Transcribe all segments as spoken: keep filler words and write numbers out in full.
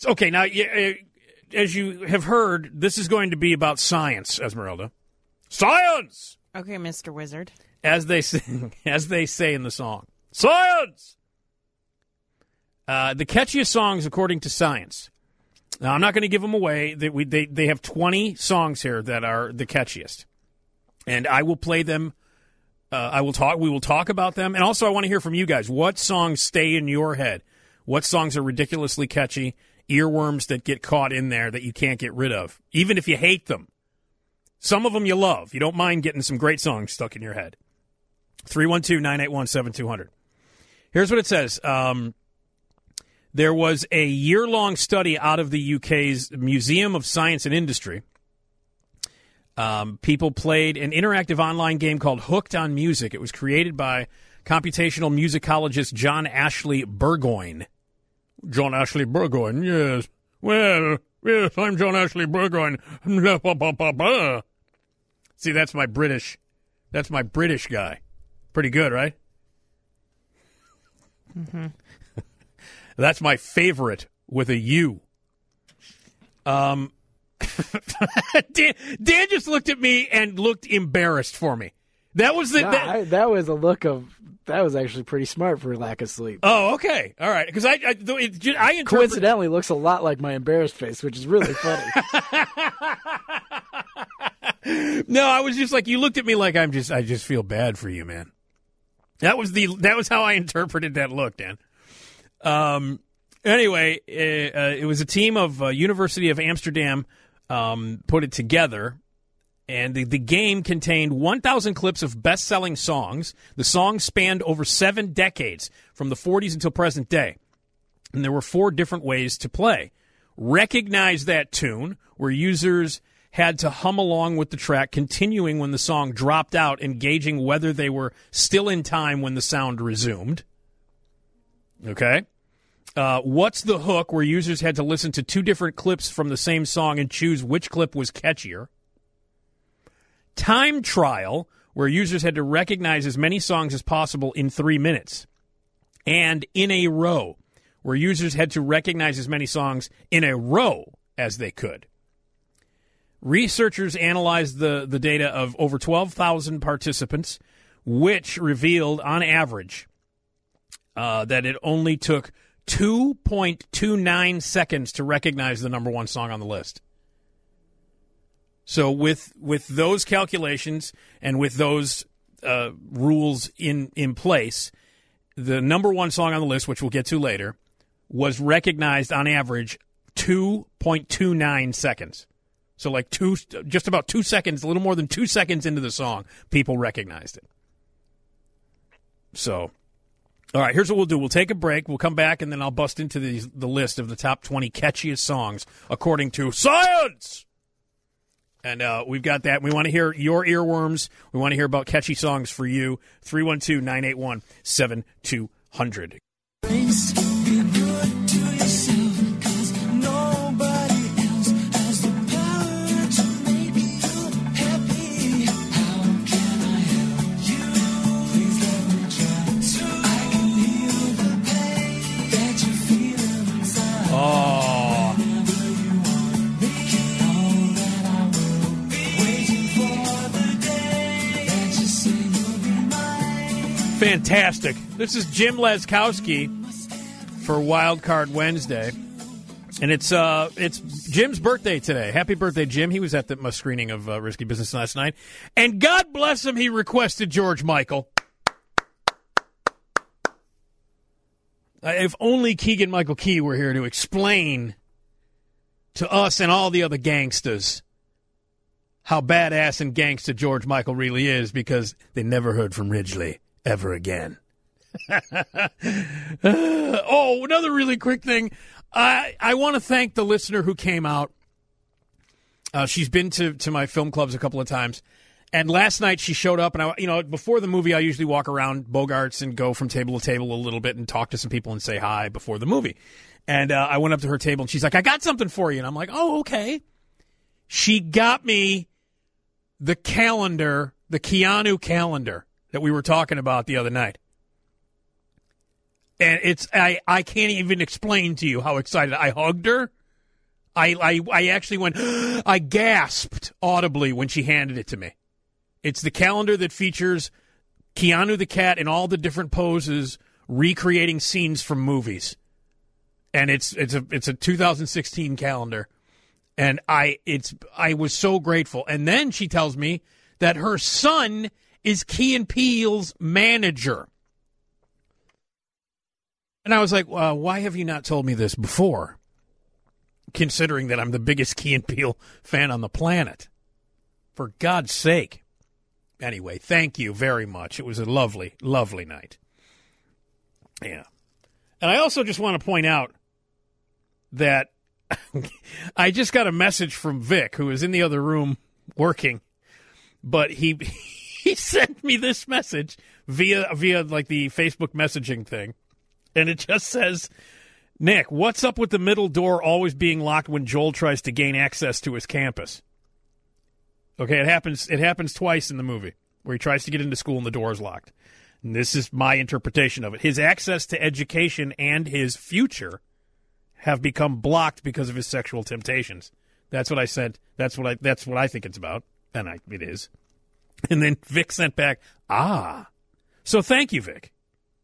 Okay, now, as you have heard, this is going to be about science, Esmeralda. Science! Okay, Mister Wizard. As they say, as they say in the song. Science! Uh, the catchiest songs, according to science. Now, I'm not going to give them away. They, we, they, they have twenty songs here that are the catchiest. And I will play them. Uh, I will talk. We will talk about them. And also, I want to hear from you guys. What songs stay in your head? What songs are ridiculously catchy? Earworms that get caught in there that you can't get rid of, even if you hate them. Some of them you love. You don't mind getting some great songs stuck in your head. three one two, nine eight one, seven two zero zero. Here's what it says. Um, there was a year-long study out of the U K's Museum of Science and Industry. Um, people played an interactive online game called Hooked on Music. It was created by computational musicologist John Ashley Burgoyne. John Ashley Burgoyne, yes. Well, yes, I'm John Ashley Burgoyne. See, that's my British, that's my British guy. Pretty good, right? Mm-hmm. That's my favorite with a U. Um, Dan, Dan just looked at me and looked embarrassed for me. That was the No, that, I, that was a look of that was actually pretty smart for lack of sleep. Oh, okay, all right. Because I, I, it, I interpret... coincidentally looks a lot like my embarrassed face, which is really funny. No, I was just like, you looked at me like I'm just, I just feel bad for you, man. That was the that was how I interpreted that look, Dan. Um. Anyway, uh, uh, it was a team of uh, University of Amsterdam um, put it together. And the, the game contained one thousand clips of best-selling songs. The songs spanned over seven decades, from the forties until present day. And there were four different ways to play. Recognize that tune, where users had to hum along with the track, continuing when the song dropped out, and gauging whether they were still in time when the sound resumed. Okay? Uh, what's the hook, where users had to listen to two different clips from the same song and choose which clip was catchier. Time trial, where users had to recognize as many songs as possible in three minutes. And in a row, where users had to recognize as many songs in a row as they could. Researchers analyzed the, the data of over twelve thousand participants, which revealed, on average, uh, that it only took two point two nine seconds to recognize the number one song on the list. So with with those calculations and with those uh, rules in, in place, the number one song on the list, which we'll get to later, was recognized on average two point two nine seconds. So like two, just about two seconds, a little more than two seconds into the song, people recognized it. So, all right, here's what we'll do. We'll take a break. We'll come back, and then I'll bust into the, the list of the top twenty catchiest songs according to science. And uh, we've got that. We want to hear your earworms. We want to hear about catchy songs for you. three one two, nine eight one, seven two zero zero. Fantastic. This is Jim Laskowski for Wild Card Wednesday. And it's uh, it's Jim's birthday today. Happy birthday, Jim. He was at the uh, screening of uh, Risky Business last night. And God bless him, he requested George Michael. Uh, if only Keegan-Michael Key were here to explain to us and all the other gangsters how badass and gangsta George Michael really is, because they never heard from Ridgely ever again. uh, oh, another really quick thing. I I want to thank the listener who came out. Uh, she's been to, to my film clubs a couple of times. And last night she showed up, and I, you know, before the movie, I usually walk around Bogarts and go from table to table a little bit and talk to some people and say hi before the movie. And uh, I went up to her table, and she's like, I got something for you. And I'm like, oh, okay. She got me the calendar, the Keanu calendar that we were talking about the other night. And it's I, I can't even explain to you how excited I hugged her. I, I I actually went, I gasped audibly when she handed it to me. It's the calendar that features Keanu the cat in all the different poses, recreating scenes from movies. And it's it's a it's a two thousand sixteen calendar. And I it's I was so grateful. And then she tells me that her son is Key and Peele's manager. And I was like, well, why have you not told me this before? Considering that I'm the biggest Key and Peele fan on the planet. For God's sake. Anyway, thank you very much. It was a lovely, lovely night. Yeah. And I also just want to point out that I just got a message from Vic, who is in the other room working, but he he sent me this message via via like the Facebook messaging thing, and it just says, Nick, what's up with the middle door always being locked when Joel tries to gain access to his campus? Okay, it happens it happens twice in the movie where he tries to get into school and the door is locked. And this is my interpretation of it. His access to education and his future have become blocked because of his sexual temptations. That's what I said. That's what I that's what I think it's about. And I, it is. And then Vic sent back, ah. So thank you, Vic.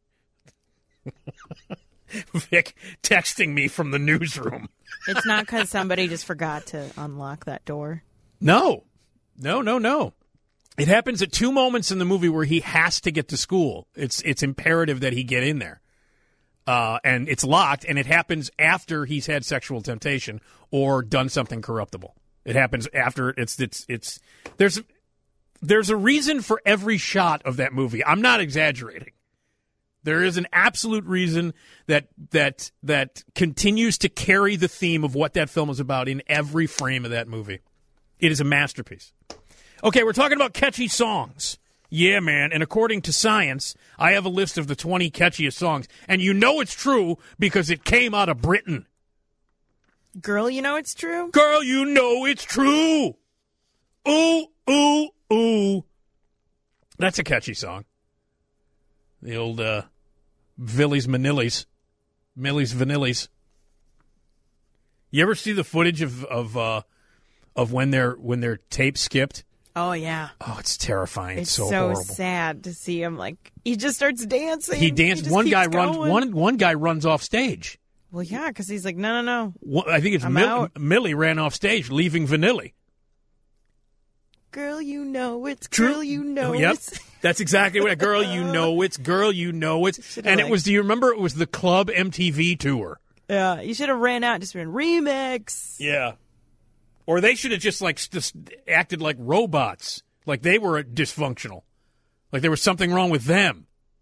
Vic texting me from the newsroom. It's not because somebody just forgot to unlock that door. No. No, no, no. It happens at two moments in the movie where he has to get to school. It's it's imperative that he get in there. Uh, and it's locked, and it happens after he's had sexual temptation or done something corruptible. It happens after it's it's it's there's there's a reason for every shot of that movie. I'm not exaggerating. There is an absolute reason that that that continues to carry the theme of what that film is about in every frame of that movie. It is a masterpiece. Okay, we're talking about catchy songs. Yeah, man, and according to science, I have a list of the twenty catchiest songs, and you know it's true because it came out of Britain. Girl, you know it's true? Girl, you know it's true. Ooh, ooh, ooh. That's a catchy song. The old uh, Villies Manillies. Millie's Vanillies. You ever see the footage of of uh, of when their when their tape skipped? Oh, yeah. Oh, it's terrifying. It's, It's so, so horrible. sad to see him. Like, he just starts dancing. He danced. just One keeps guy runs. going. One one guy runs off stage. Well, yeah, because he's like, no, no, no. One, I think it's I'm Mill, out. Millie ran off stage, leaving Vanilli. Girl, you know it's. True. Girl, you know Oh, yep. it's. That's exactly what. Girl, you know it's. Girl, you know it's. Should've And it like- was. Do you remember? It was the Club M T V tour. Yeah, you should have ran out and just been remix. Yeah. Or they should have just like just acted like robots, like they were dysfunctional, like there was something wrong with them.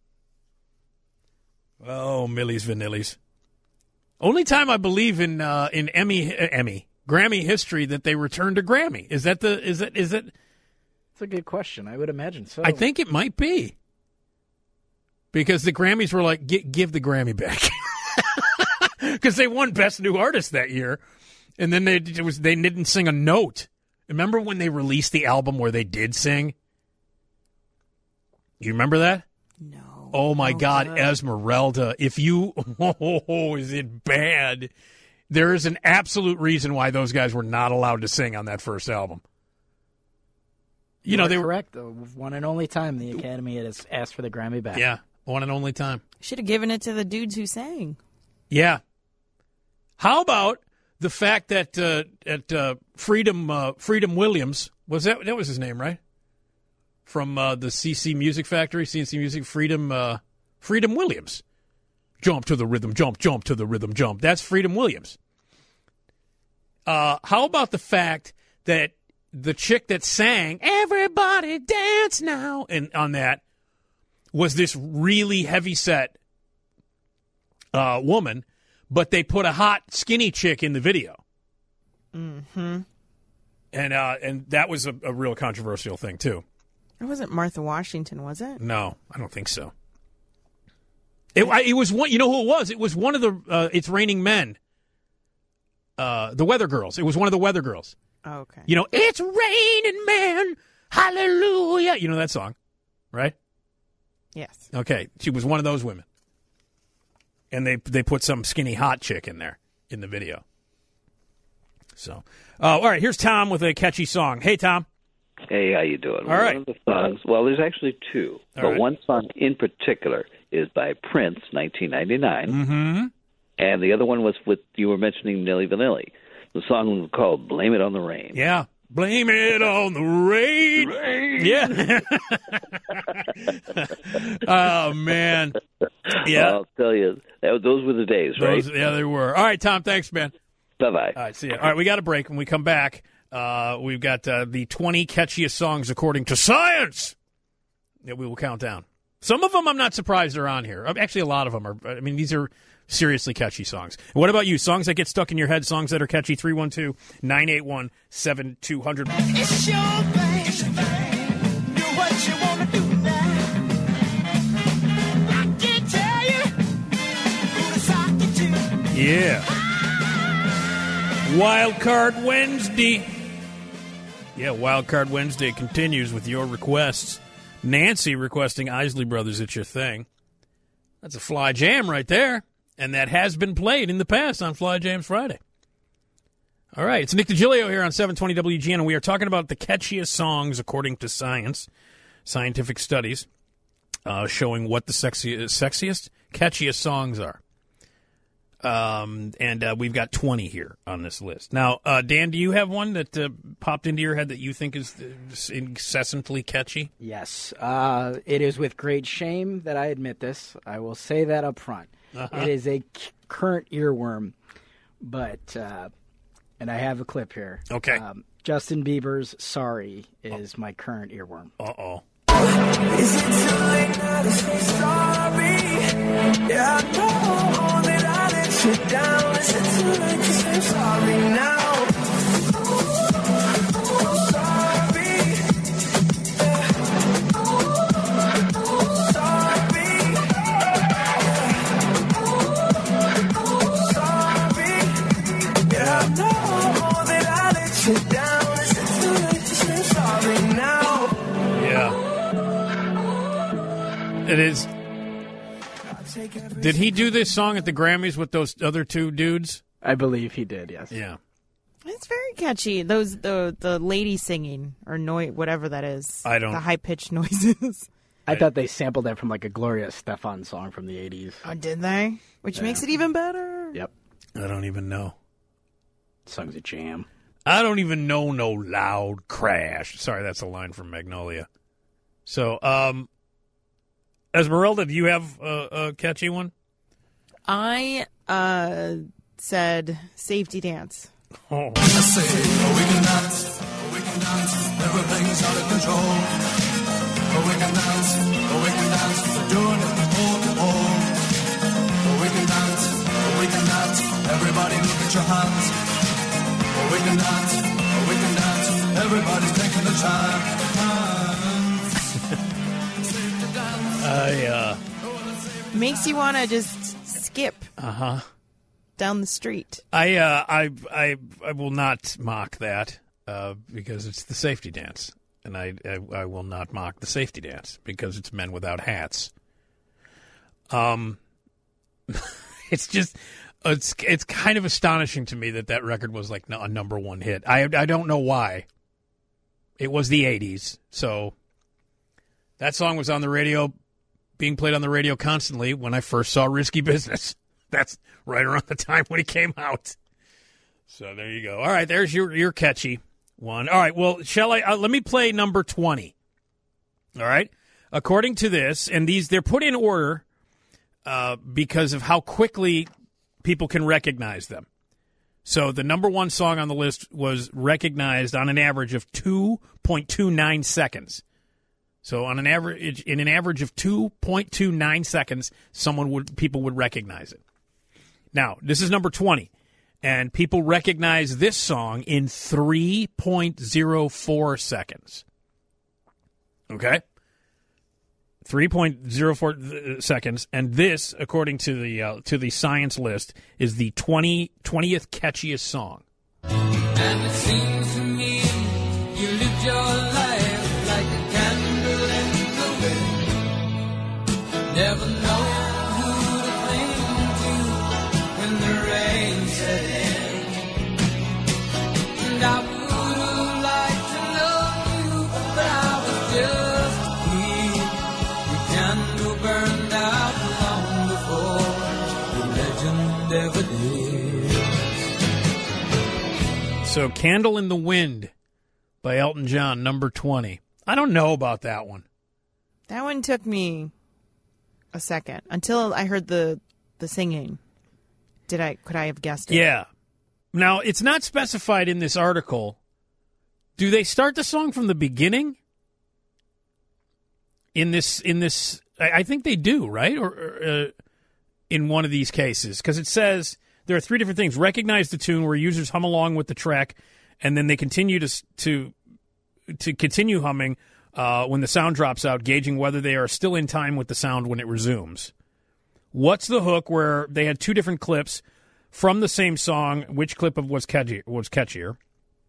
Oh, Millie's Vanillies. Only time I believe in uh, in Emmy uh, Emmy Grammy history that they returned to Grammy. Is that the is that is that? That's a good question. I would imagine so. I think it might be because the Grammys were like, "Gi- give the Grammy back, because they won Best New Artist that year, and then they it was they didn't sing a note. Remember when they released the album where they did sing? You remember that? No. Oh my Oh, God, good. Esmeralda! If you, oh, is it bad? There is an absolute reason why those guys were not allowed to sing on that first album. You, You know are they were correct, though. One and only time the Academy has asked for the Grammy back. yeah, one and only time. Should have given it to the dudes who sang. Yeah. How about the fact that uh, at uh, Freedom uh, Freedom Williams was that that was his name, right? From uh, the C C Music Factory, C N C Music, Freedom uh, Freedom Williams. Jump to the rhythm, jump, jump to the rhythm, jump. That's Freedom Williams. Uh, how about the fact that the chick that sang "Everybody Dance Now" and on that was this really heavy set uh, woman, but they put a hot skinny chick in the video. Mm-hmm. And uh, and that was a, a real controversial thing too. It wasn't Martha Washington, was it? No, I don't think so. It, I, it was one. You know who it was? It was one of the. Uh, It's Raining Men. Uh, the Weather Girls. It was one of the Weather Girls. Oh, okay. You know, it's raining men, hallelujah. You know that song, right? Yes. Okay, she was one of those women. and they they put some skinny hot chick in there in the video. So, uh, all right, here's Tom with a catchy song. Hey, Tom. Hey, how you doing? All right. One of the songs, well, there's actually two, All but right. one song in particular is by Prince, nineteen ninety-nine, Mm-hmm. and the other one was with, you were mentioning Milli Vanilli. The song was called Blame It on the Rain. Yeah. Blame it on the rain. Rain. Yeah. Oh, man. Yeah. I'll tell you, that, those were the days, right? Those, yeah, they were. All right, Tom, thanks, man. Bye-bye. All right, see you. All right, we got a break. When we come back, uh, we've got uh, the twenty catchiest songs according to science that we will count down. Some of them I'm not surprised are on here. Actually, a lot of them are. I mean, these are seriously catchy songs. What about you? Songs that get stuck in your head, songs that are catchy? three one two, nine eight one, seven two zero zero. It's your thing. It's your thing. Do what you want to do now. I can't tell you who to sock it to. Yeah. Wild Card Wednesday. Yeah, Wild Card Wednesday continues with your requests. Nancy requesting Isley Brothers, It's Your Thing. That's a Fly Jam right there. And that has been played in the past on Fly Jams Friday. All right, it's Nick DiGilio here on seven twenty W G N, and we are talking about the catchiest songs according to science, scientific studies, uh, showing what the sexy, sexiest, catchiest songs are. Um, and uh, we've got twenty here on this list. Now, uh, Dan, do you have one that uh, popped into your head that you think is uh, incessantly catchy? Yes. Uh, it is with great shame that I admit this. I will say that up front. Uh-huh. It is a c- current earworm, but, uh, and I have a clip here. Okay. Um, Justin Bieber's Sorry is oh. my current earworm. Uh-oh. Is it too late now to say sorry? Yeah, I know that I let you down. Is it too late to say sorry now? I'm sorry. Yeah. Sorry. Sorry. Yeah, I know that I let you down. Is it too late to say sorry now? Yeah. It is. Did he do this song at the Grammys with those other two dudes? I believe he did, yes. Yeah. It's very catchy. Those the the lady singing or noise, whatever that is. I don't- The high pitched noises. I thought they sampled that from like a Gloria Estefan song from the eighties. Oh, did they? Which makes it even better. Yep. I don't even know. Song's a jam. I don't even know no loud crash. Sorry, that's a line from Magnolia. So, um, Esmeralda, do you have a, a catchy one? I uh, said Safety Dance. Oh. I say, oh, we can dance, oh, we can dance, everything's out of control. Oh, we can dance, oh, we can dance, we're doing it from pole to pole. Oh, we can dance, oh, we can dance, everybody look at your hands. Oh, we can dance, oh, we can dance, everybody's taking the chance. I, uh, Makes you want to just skip uh-huh. down the street. I, uh, I, I, I will not mock that, uh, because it's the safety dance. And I, I, I will not mock the safety dance because it's men without hats. Um, it's just, it's, it's kind of astonishing to me that that record was like a number one hit. I, I don't know why. It was the eighties, so that song was on the radio, being played on the radio constantly when I first saw Risky Business. That's right around the time when it came out. So there you go. All right, there's your your catchy one. All right, well, shall I? Uh, let me play number twenty. All right, according to this, and these they're put in order uh, because of how quickly people can recognize them. So the number one song on the list was recognized on an average of two point two nine seconds. So on an average, in an average of two point two nine seconds, someone would people would recognize it. Now, this is number twenty, and people recognize this song in three point zero four seconds. Okay? three point zero four seconds, and this, according to the uh, to the science list, is the twentieth catchiest song. And it seems to me you lived your life like a candle in the wind. Never know who to cling to And I would have liked to love you, but I was just a kid. The candle burned out long before the legend ever did. So, Candle in the Wind by Elton John, number twenty. I don't know about that one. That one took me a second until I heard the the singing. Did I? Could I have guessed it? Yeah. Now, it's not specified in this article. Do they start the song from the beginning? In this, in this, I, I think they do, right? Or, or uh, in one of these cases, because it says there are three different things: recognize the tune, where users hum along with the track, and then they continue to to to continue humming uh, when the sound drops out, gauging whether they are still in time with the sound when it resumes. What's the hook? Where they had two different clips from the same song, which clip of was catchy, was catchier?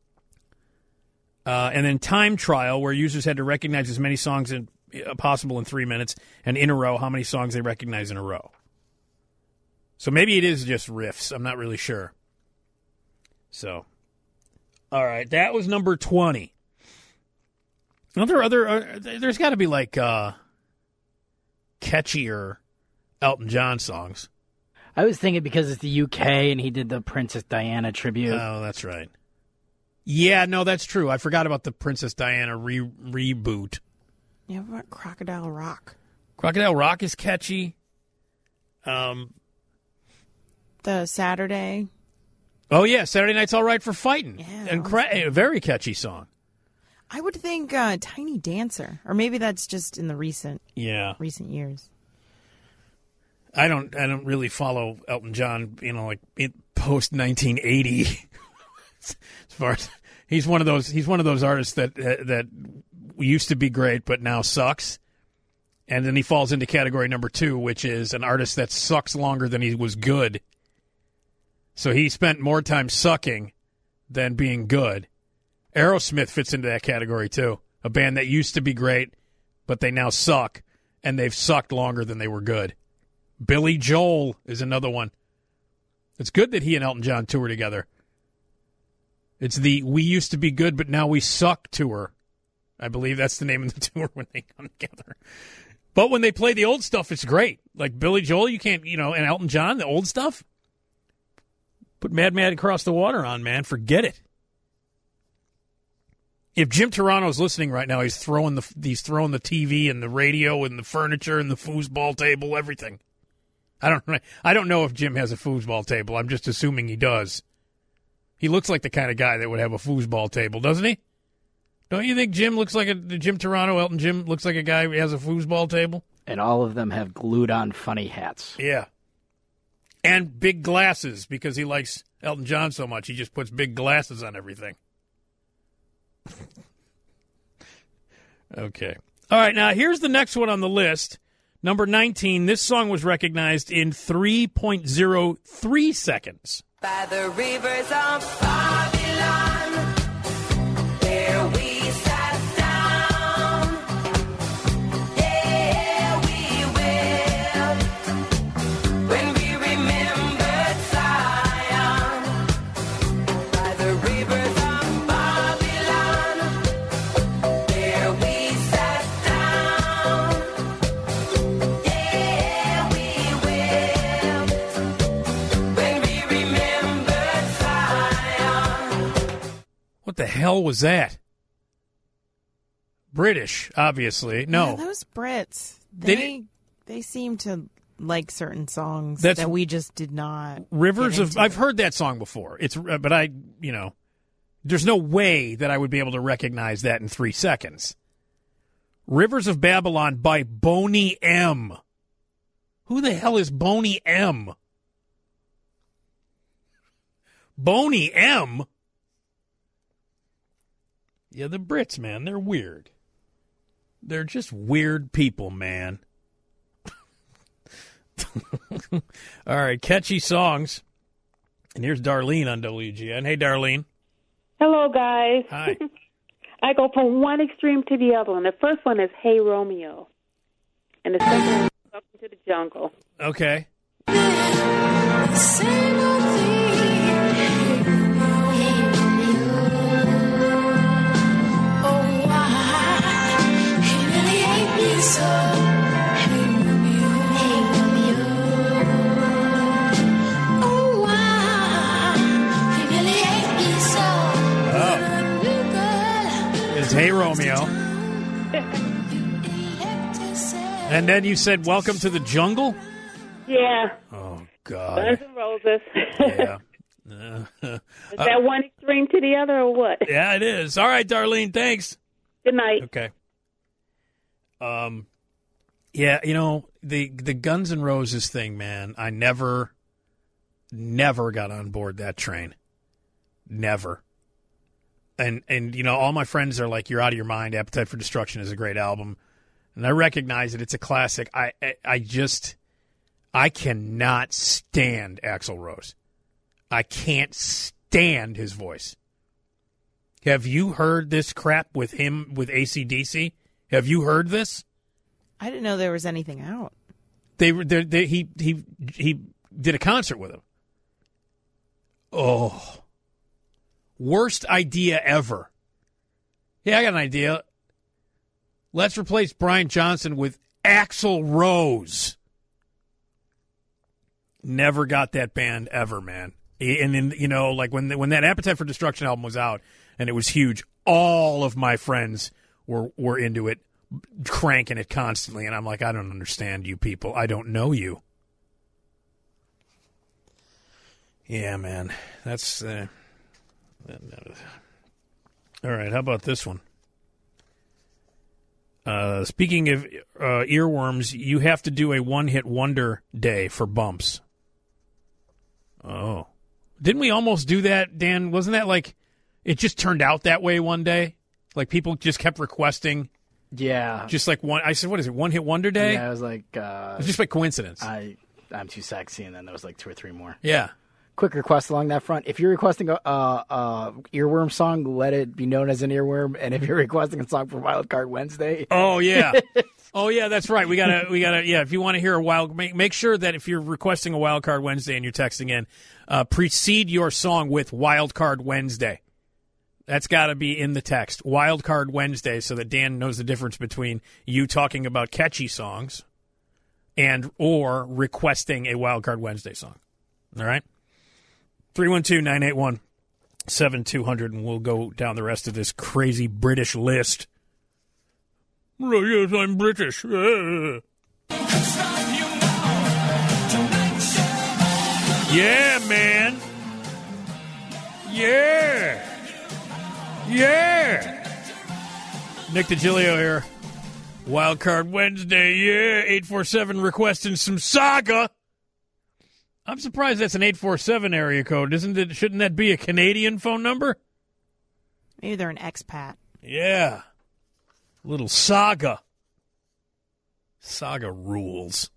Uh, and then time trial, where users had to recognize as many songs as uh, possible in three minutes, and in a row, how many songs they recognize in a row. So maybe it is just riffs. I'm not really sure. So, all right, that was number twenty. Are there other? Uh, there's got to be like uh, catchier Elton John songs. I was thinking because it's the U K and he did the Princess Diana tribute. Oh, that's right. Yeah, no, that's true. I forgot about the Princess Diana re- reboot. Yeah, what about Crocodile Rock? Crocodile Rock is catchy. Um, The Saturday. Oh, yeah, Saturday Night's All Right for Fighting. Yeah, and cra- a very catchy song. I would think uh, Tiny Dancer, or maybe that's just in the recent Yeah. recent years. I don't I don't really follow Elton John, you know, like post nineteen eighty. As far as he's one of those he's one of those artists that uh, that used to be great but now sucks. And then he falls into category number two, which is an artist that sucks longer than he was good. So he spent more time sucking than being good. Aerosmith fits into that category too. A band that used to be great, but they now suck, and they've sucked longer than they were good. Billy Joel is another one. It's good that he and Elton John tour together. It's the We Used to Be Good, but Now We Suck tour. I believe that's the name of the tour when they come together. But when they play the old stuff, it's great. Like Billy Joel, you can't, you know, and Elton John, the old stuff. Put Mad Mad Across the Water on, man. Forget it. If Jim Turano's listening right now, he's throwing the he's throwing the T V and the radio and the furniture and the foosball table, everything. I don't I don't know if Jim has a foosball table. I'm just assuming he does. He looks like the kind of guy that would have a foosball table, doesn't he? Don't you think Jim looks like a Jim Turano, Elton Jim looks like a guy who has a foosball table? And all of them have glued-on funny hats. Yeah. And big glasses, because he likes Elton John so much. He just puts big glasses on everything. Okay. All right, now here's the next one on the list. Number nineteen, this song was recognized in three point oh three seconds. By the rivers of Babylon, there we sat down. Yeah, we will, when we remembered Zion. By the rivers of Babylon, there we sat down. Yeah, we will, when we remembered Zion. What the hell was that? British, obviously. No. Yeah, those Brits, They they didn't- they seem to like certain songs That's- that we just did not. Rivers get of into. I've heard that song before. It's uh, but I, you know, there's no way that I would be able to recognize that in three seconds. Rivers of Babylon by Boney M. Who the hell is Boney M? Boney M? Yeah, the Brits, man, they're weird. They're just weird people, man. All right, catchy songs. And here's Darlene on W G N. Hey, Darlene. Hello, guys. Hi. I go from one extreme to the other one. The first one is Hey Romeo, and the second one is Welcome to the Jungle. Okay. Same old thing. Hey Romeo, Hey Romeo. And then you said, welcome to the jungle? Yeah. Oh, God. Guns N' Roses. Yeah. Is that one extreme to the other or what? Yeah, it is. All right, Darlene, thanks. Good night. Okay. Um, yeah, you know, the the Guns N' Roses thing, man, I never, never got on board that train. Never. And, and you know, all my friends are like, you're out of your mind. Appetite for Destruction is a great album. And I recognize it. It's a classic. I, I, I just, I cannot stand Axl Rose. I can't stand his voice. Have you heard this crap with him, with A C D C? Have you heard this? I didn't know there was anything out. They, they, they he, he, he did a concert with him. Oh. Worst idea ever. Yeah, I got an idea. Let's replace Brian Johnson with Axl Rose. Never got that band ever, man. And then, you know, like when when that Appetite for Destruction album was out and it was huge, all of my friends were were into it, cranking it constantly, and I'm like, I don't understand you people. I don't know you. Yeah, man. That's uh, all right. How about this one? Uh, speaking of uh, earworms, you have to do a one-hit wonder day for bumps. Oh. Didn't we almost do that, Dan? Wasn't that like, it just turned out that way one day? Like people just kept requesting. Yeah. Just like one, I said, what is it, one-hit wonder day? Yeah, it was like. Uh, it was just by coincidence. I, I'm too sexy, and then there was like two or three more. Yeah. Quick request along that front. If you're requesting a, a, a earworm song, let it be known as an earworm. And if you're requesting a song for Wild Card Wednesday. Oh, yeah. Oh, yeah, that's right. We got to, we got to, yeah, if you want to hear a wild, make, make sure that if you're requesting a Wild Card Wednesday and you're texting in, uh, precede your song with Wild Card Wednesday. That's got to be in the text. Wild Card Wednesday, so that Dan knows the difference between you talking about catchy songs and or requesting a Wild Card Wednesday song. All right? three one two, nine eight one, seven two zero zero, and we'll go down the rest of this crazy British list. Oh, yes, I'm British. Uh. Yeah, man. Yeah. Yeah. Nick DiGilio here. Wild Card Wednesday, yeah. eight four seven requesting some Saga. I'm surprised that's an eight four seven area code. Isn't it? Shouldn't that be a Canadian phone number? Maybe they're an expat. Yeah. Little Saga. Saga rules.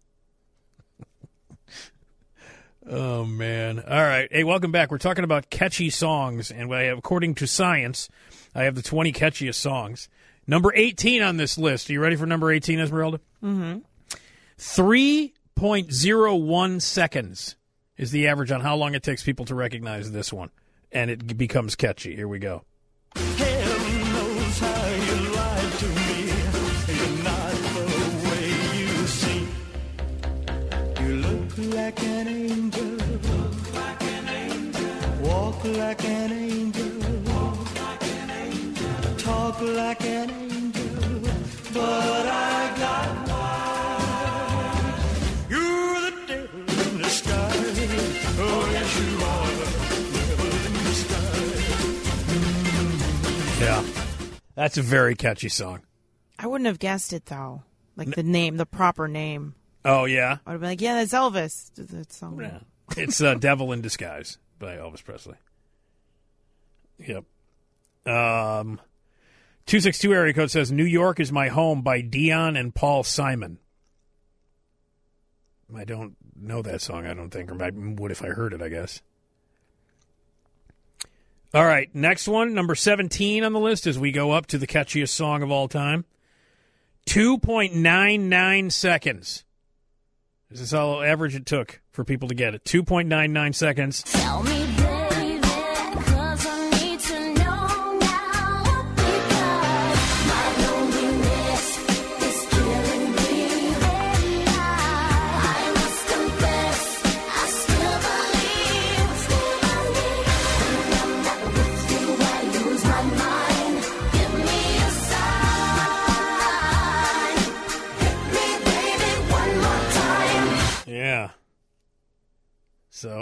Oh, man. All right. Hey, welcome back. We're talking about catchy songs, and I have, according to science, I have the twenty catchiest songs. Number eighteen on this list. Are you ready for number eighteen, Esmeralda? Mm-hmm. Three point zero one seconds is the average on how long it takes people to recognize this one, and it becomes catchy. Here we go. Heaven knows how you lied to me. You're not the way you seem. You look like an angel. Look like an angel. Walk like an angel. Walk like an angel. Talk like an angel. But I got wise. You're the devil in the sky. Oh, yes, you are the devil in the sky. Yeah. That's a very catchy song. I wouldn't have guessed it, though. Like the name, the proper name. Oh, yeah? I would have been like, yeah, that's Elvis. That's song. Yeah. It's uh, Devil in Disguise by Elvis Presley. Yep. Um, two six two area code says, New York is My Home by Dion and Paul Simon. I don't know that song, I don't think. Or I would if I heard it, I guess. All right, next one, number seventeen on the list as we go up to the catchiest song of all time. two point nine nine seconds. This is how average it took for people to get it. two point nine nine seconds. Tell me, baby, 'cause I need to know now. Because my loneliness is killing me. And I, I must confess, I still believe, still believe. When I'm not with you, I lose my mind. Give me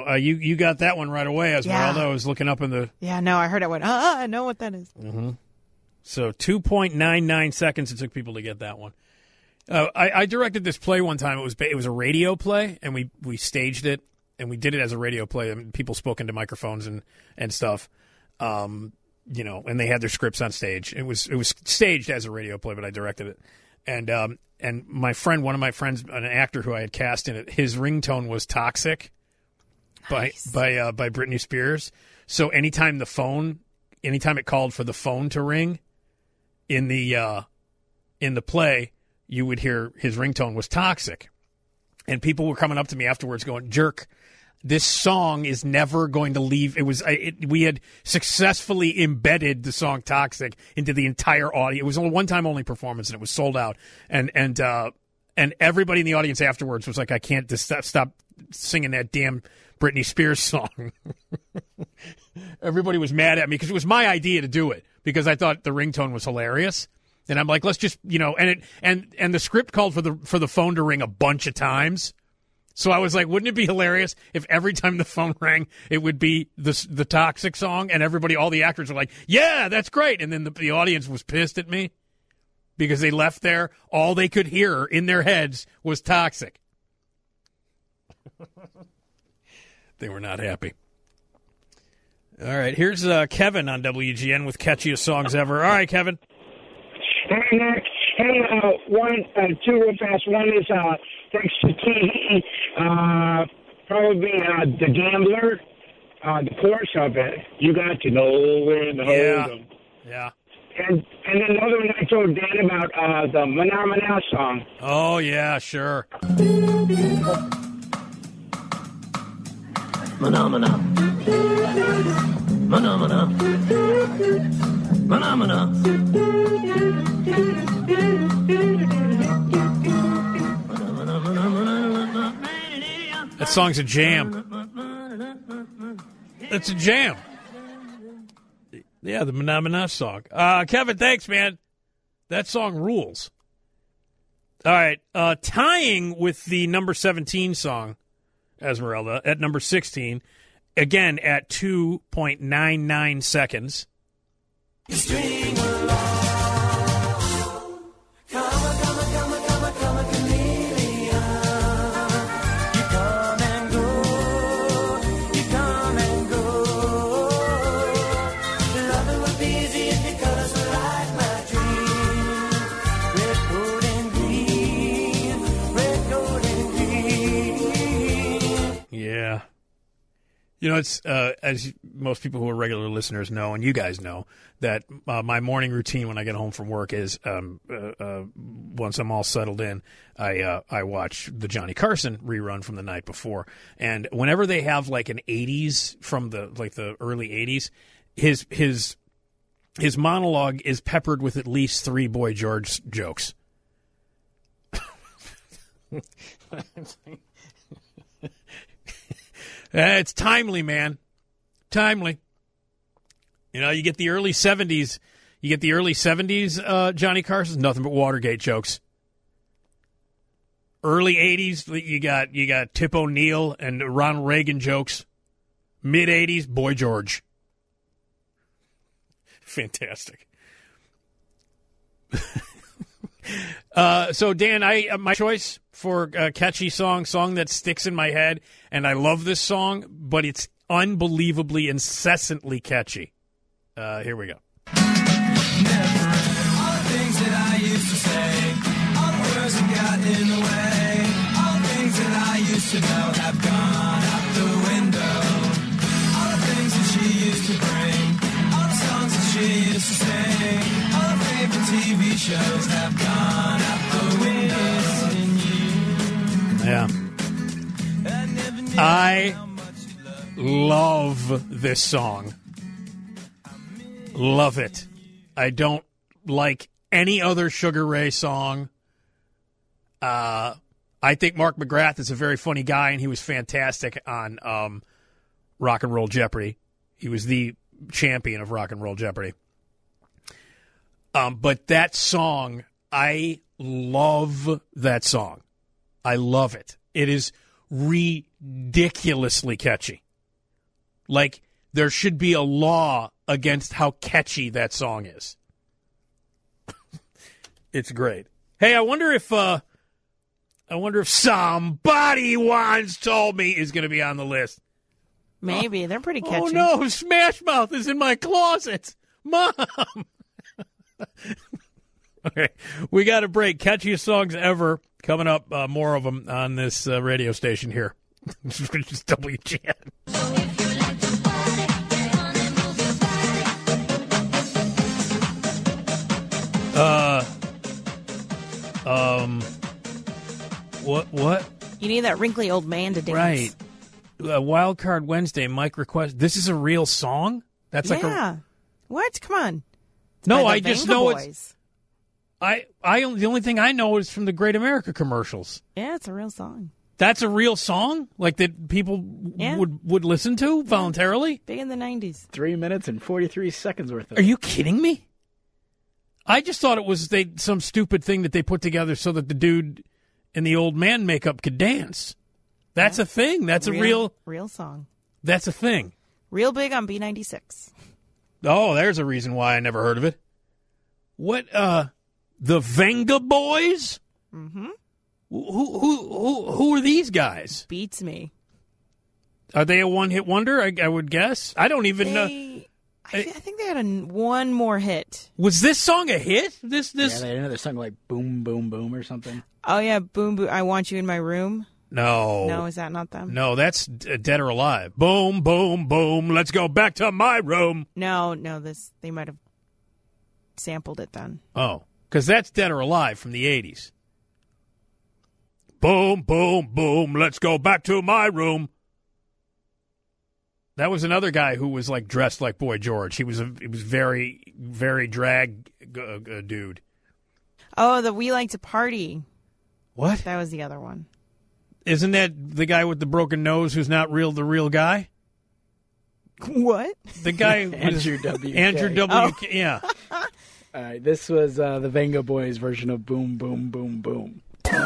So uh, you you got that one right away, Esmeralda. Yeah. I was looking up in the. Yeah, no, I heard it. Went, ah, I know what that is. So two point nine nine seconds it took people to get that one. Uh, I, I directed this play one time. It was ba- it was a radio play, and we, we staged it, and we did it as a radio play. I mean, people spoke into microphones and and stuff, um, you know, and they had their scripts on stage. It was it was staged as a radio play, but I directed it. And um, and my friend, one of my friends, an actor who I had cast in it, his ringtone was "Toxic" Nice. by by uh, by Britney Spears. So anytime the phone, anytime it called for the phone to ring in the uh, in the play, you would hear his ringtone was "Toxic," and people were coming up to me afterwards, going, "Jerk, this song is never going to leave." It was I- it, we had successfully embedded the song "Toxic" into the entire audience. It was a one-time only performance, and it was sold out. And and uh, and everybody in the audience afterwards was like, "I can't just stop, stop singing that damn Britney Spears song." Everybody was mad at me because it was my idea to do it because I thought the ringtone was hilarious. And I'm like, let's just, you know, and it and and the script called for the for the phone to ring a bunch of times. So I was like, wouldn't it be hilarious if every time the phone rang, it would be the the Toxic song, and everybody, all the actors were like, yeah, that's great. And then the, the audience was pissed at me because they left there. All they could hear in their heads was Toxic. They were not happy. All right, here's uh, Kevin on W G N with Catchiest Songs Ever. All right, Kevin. Hey, Nick. Hey, uh, one, uh, two real fast. One is, uh, thanks to T V, uh, probably, uh, The Gambler, uh, the chorus of it. You got to know when to Yeah. hold 'em. Yeah. And, and then another one I told Dan about, uh, the Mana Mana song. Oh, yeah, sure. Phenomena. Phenomena. Phenomena. That song's a jam. It's a jam. Yeah, the Manamana song. Uh, Kevin, thanks, man. That song rules. All right. Uh, tying with the number seventeen song, Esmeralda, at number sixteen, again at two point nine nine seconds. String along. Come on, come on, come on, come on, come on, chameleon. You come and go. You come and go. Loving would be easy if your colors were like my dreams. Red, gold, and green. Red, gold, and green. Yeah. You know, it's uh, as most people who are regular listeners know, and you guys know, that uh, my morning routine when I get home from work is um, uh, uh, once I'm all settled in, I uh, I watch the Johnny Carson rerun from the night before, and whenever they have like an eighties from the like the early eighties, his his his monologue is peppered with at least three Boy George jokes. Uh, it's timely, man. Timely. You know, you get the early seventies. You get the early seventies, uh, Johnny Carson's nothing but Watergate jokes. Early eighties, you got you got Tip O'Neill and Ronald Reagan jokes. Mid eighties, Boy George. Fantastic. uh, so Dan, I uh, my choice for a catchy song, song that sticks in my head, and I love this song, but it's unbelievably, incessantly catchy. Uh, here we go. All the things that I used to say, all the words that got in the way, all the things that I used to know have gone out the window. All the things that she used to bring, all the songs that she used to sing, all the favorite T V shows have gone out the window. Yeah. I love this song. Love it. I don't like any other Sugar Ray song. Uh, I think Mark McGrath is a very funny guy, and he was fantastic on um, Rock and Roll Jeopardy. He was the champion of Rock and Roll Jeopardy. Um, but that song, I love that song. I love it. It is ridiculous. ridiculously catchy. Like, there should be a law against how catchy that song is. It's great. Hey, I wonder if uh, I wonder if Somebody Once Told Me is going to be on the list. Maybe. They're pretty catchy. Oh, no. Smash Mouth is in my closet. Mom. Okay. We got a break. Catchiest songs ever. Coming up, uh, more of them on this uh, radio station here. It's W G N. Uh, um, what, what? You need that wrinkly old man to dance. Right. Uh, Wild Card Wednesday, Mike request. This is a real song? That's like yeah. a. What? Come on. It's No, by I the just Venga know Boys. it's. I, I, the only thing I know is from the Great America commercials. Yeah, it's a real song. That's a real song? Like that people Yeah. would, would listen to voluntarily? Big in the nineties. Three minutes and forty-three seconds worth of Are it. you kidding me? I just thought it was they some stupid thing that they put together so that the dude in the old man makeup could dance. That's a thing. That's a real. Real song. That's a thing. Real big on B ninety-six. Oh, there's a reason why I never heard of it. What? Uh, the Venga Boys? Mm-hmm. Who who who who are these guys? Beats me. Are they a one-hit wonder? I, I would guess. I don't even know. They, I, thi- I think they had a, n- one more hit. Was this song a hit? This this. Yeah, they had another song like Boom Boom Boom or something. Oh, yeah. Boom, boom. I Want You in My Room. No. No, is that not them? No, that's uh, Dead or Alive. Boom, boom, boom. Let's go back to my room. No, no. This They might have sampled it then. Oh, because that's Dead or Alive from the eighties. Boom, boom, boom. Let's go back to my room. That was another guy who was like dressed like Boy George. He was a he was very very drag uh, uh, dude. Oh, the We Like to Party. What? That was the other one. Isn't that the guy with the broken nose who's not real the real guy? What? The guy who was- Andrew W K. Andrew W K. Yeah. All right, this was uh, the Venga Boys version of Boom Boom Boom Boom.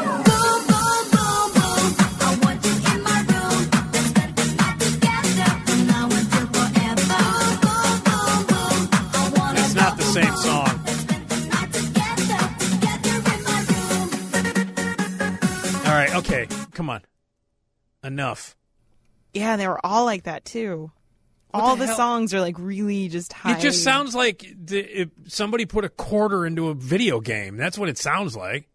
It's not the same song. All right, okay, come on. Enough. Yeah, they were all like that, too. What all the the, hell? songs are like really just high. It just sounds like the, if somebody put a quarter into a video game. That's what it sounds like.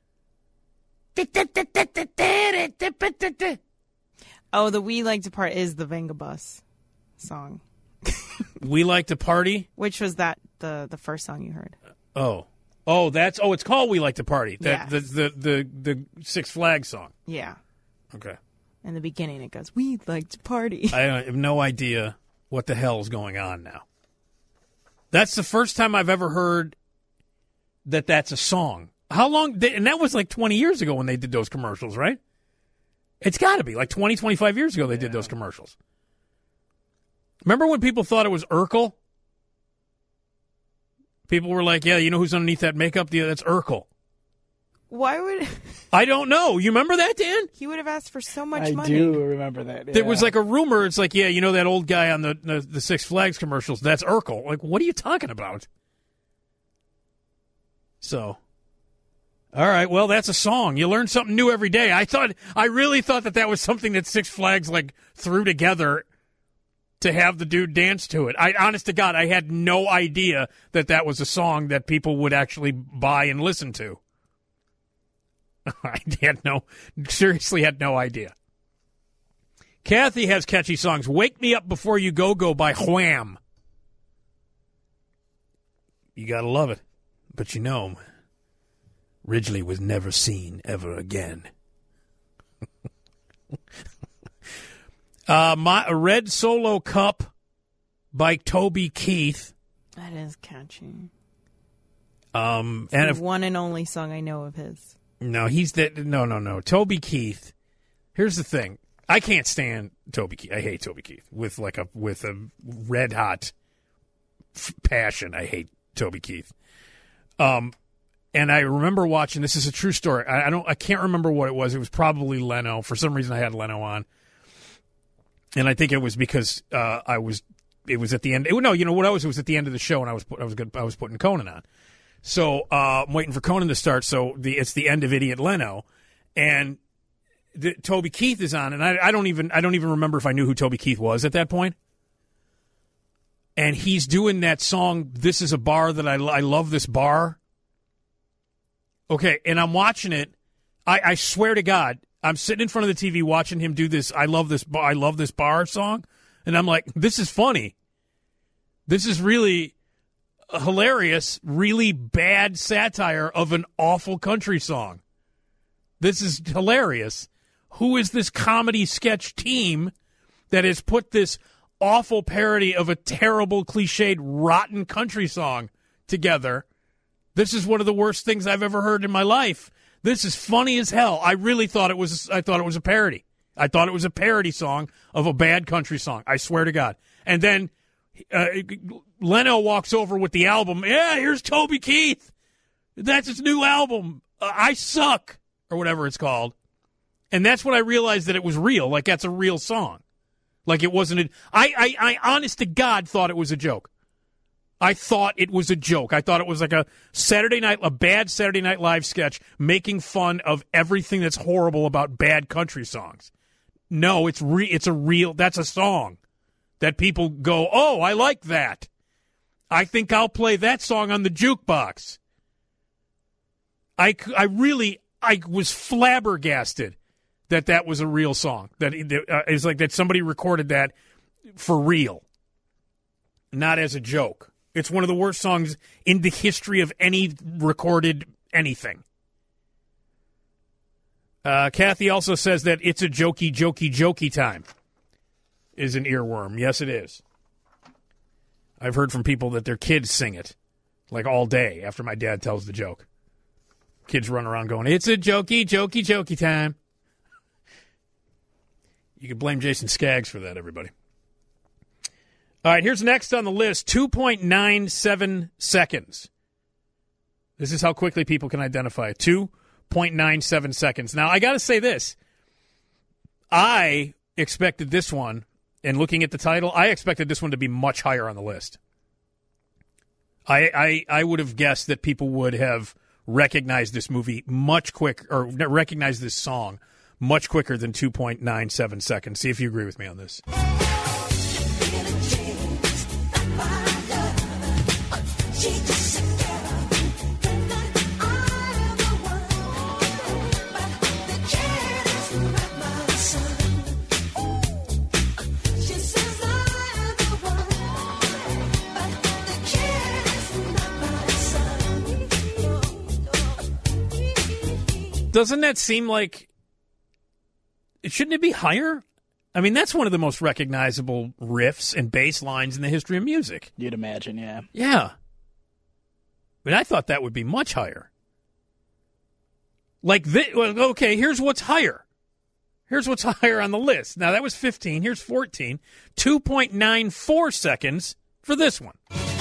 Oh, the We Like to Party is the Venga Bus song. We Like to Party? Which was that the the first song you heard? Oh. Oh, that's oh, it's called We Like to Party. That Yes. the, the the the Six Flags song. Yeah. Okay. In the beginning, it goes, "We like to party." I have no idea what the hell is going on now. That's the first time I've ever heard that that's a song. How long? Did, and that was like twenty years ago when they did those commercials, right? It's got to be like twenty, twenty-five years ago they did those commercials. Remember when people thought it was Urkel? People were like, yeah, you know who's underneath that makeup? Yeah, that's Urkel. Why would I don't know. You remember that, Dan? he would have asked for so much I money? do remember that. There was yeah. like a rumor. It's like, yeah, you know that old guy on the, the the Six Flags commercials? That's Urkel. Like, what are you talking about? So, all right, well, that's a song. You learn something new every day. I thought, I really thought that that was something that Six Flags like threw together to have the dude dance to it. I, honest to God, I had no idea that that was a song that people would actually buy and listen to. I had no, seriously had no idea. Kathy has catchy songs. Wake Me Up Before You Go Go by Wham. You gotta love it. But you know, Ridgely was never seen ever again. uh, my a Red Solo Cup by Toby Keith. That is catchy. Um, It's and the if, one and only song I know of his. no, he's that. No, no, no. Toby Keith. Here's the thing. I can't stand Toby Keith. I hate Toby Keith with like a with a red hot f- passion. I hate Toby Keith. Um, and I remember watching. This is a true story. I, I don't. I can't remember what it was. It was probably Leno. For some reason, I had Leno on. and I think it was because uh, I was. It was at the end. It, no, you know what I was. It was at the end of the show, and I was put, I was good, I was putting Conan on. So uh, I'm waiting for Conan to start. So the it's the end of Idiot Leno, and the, Toby Keith is on, and I, I don't even I don't even remember if I knew who Toby Keith was at that point. And he's doing that song. This is a bar that I I love this bar. Okay, and I'm watching it. I, I swear to God, I'm sitting in front of the T V watching him do this. I love this bar. I love this bar song. And I'm like, this is funny. This is really hilarious, really bad satire of an awful country song. This is hilarious. Who is this comedy sketch team that has put this awful parody of a terrible, cliched, rotten country song together? This is one of the worst things I've ever heard in my life. This is funny as hell. I really thought it was I thought it was a parody. I thought it was a parody song of a bad country song. I swear to God. And then uh, Leno walks over with the album. Yeah, here's Toby Keith. That's his new album. Uh, I Suck, or whatever it's called. And that's when I realized that it was real. Like, that's a real song. Like, it wasn't a, I, I, I, honest to God, thought it was a joke. I thought it was a joke. I thought it was like a Saturday night, a bad Saturday Night Live sketch making fun of everything that's horrible about bad country songs. No, it's re- it's a real, that's a song that people go, oh, I like that. I think I'll play that song on the jukebox. I, I really, I was flabbergasted that that was a real song. That uh, it's like that somebody recorded that for real, not as a joke. It's one of the worst songs in the history of any recorded anything. Uh, Kathy also says that It's a Jokey, Jokey, Jokey Time is an earworm. Yes, it is. I've heard from people that their kids sing it, like all day after my dad tells the joke. Kids run around going, it's a jokey, jokey, jokey time. You could blame Jason Skaggs for that, everybody. All right, here's next on the list, two point nine seven seconds. This is how quickly people can identify it. two point nine seven seconds. Now, I got to say this. I expected this one, and looking at the title, I expected this one to be much higher on the list. I I, I would have guessed that people would have recognized this movie much quicker, or recognized this song much quicker than two point nine seven seconds. See if you agree with me on this. Doesn't that seem like it shouldn't it be higher? I mean, that's one of the most recognizable riffs and bass lines in the history of music. You'd imagine, yeah. Yeah. I mean, I thought that would be much higher. Like, this, well, okay, here's what's higher. Here's what's higher on the list. Now, that was fifteen. Here's fourteen. two point nine four seconds for this one.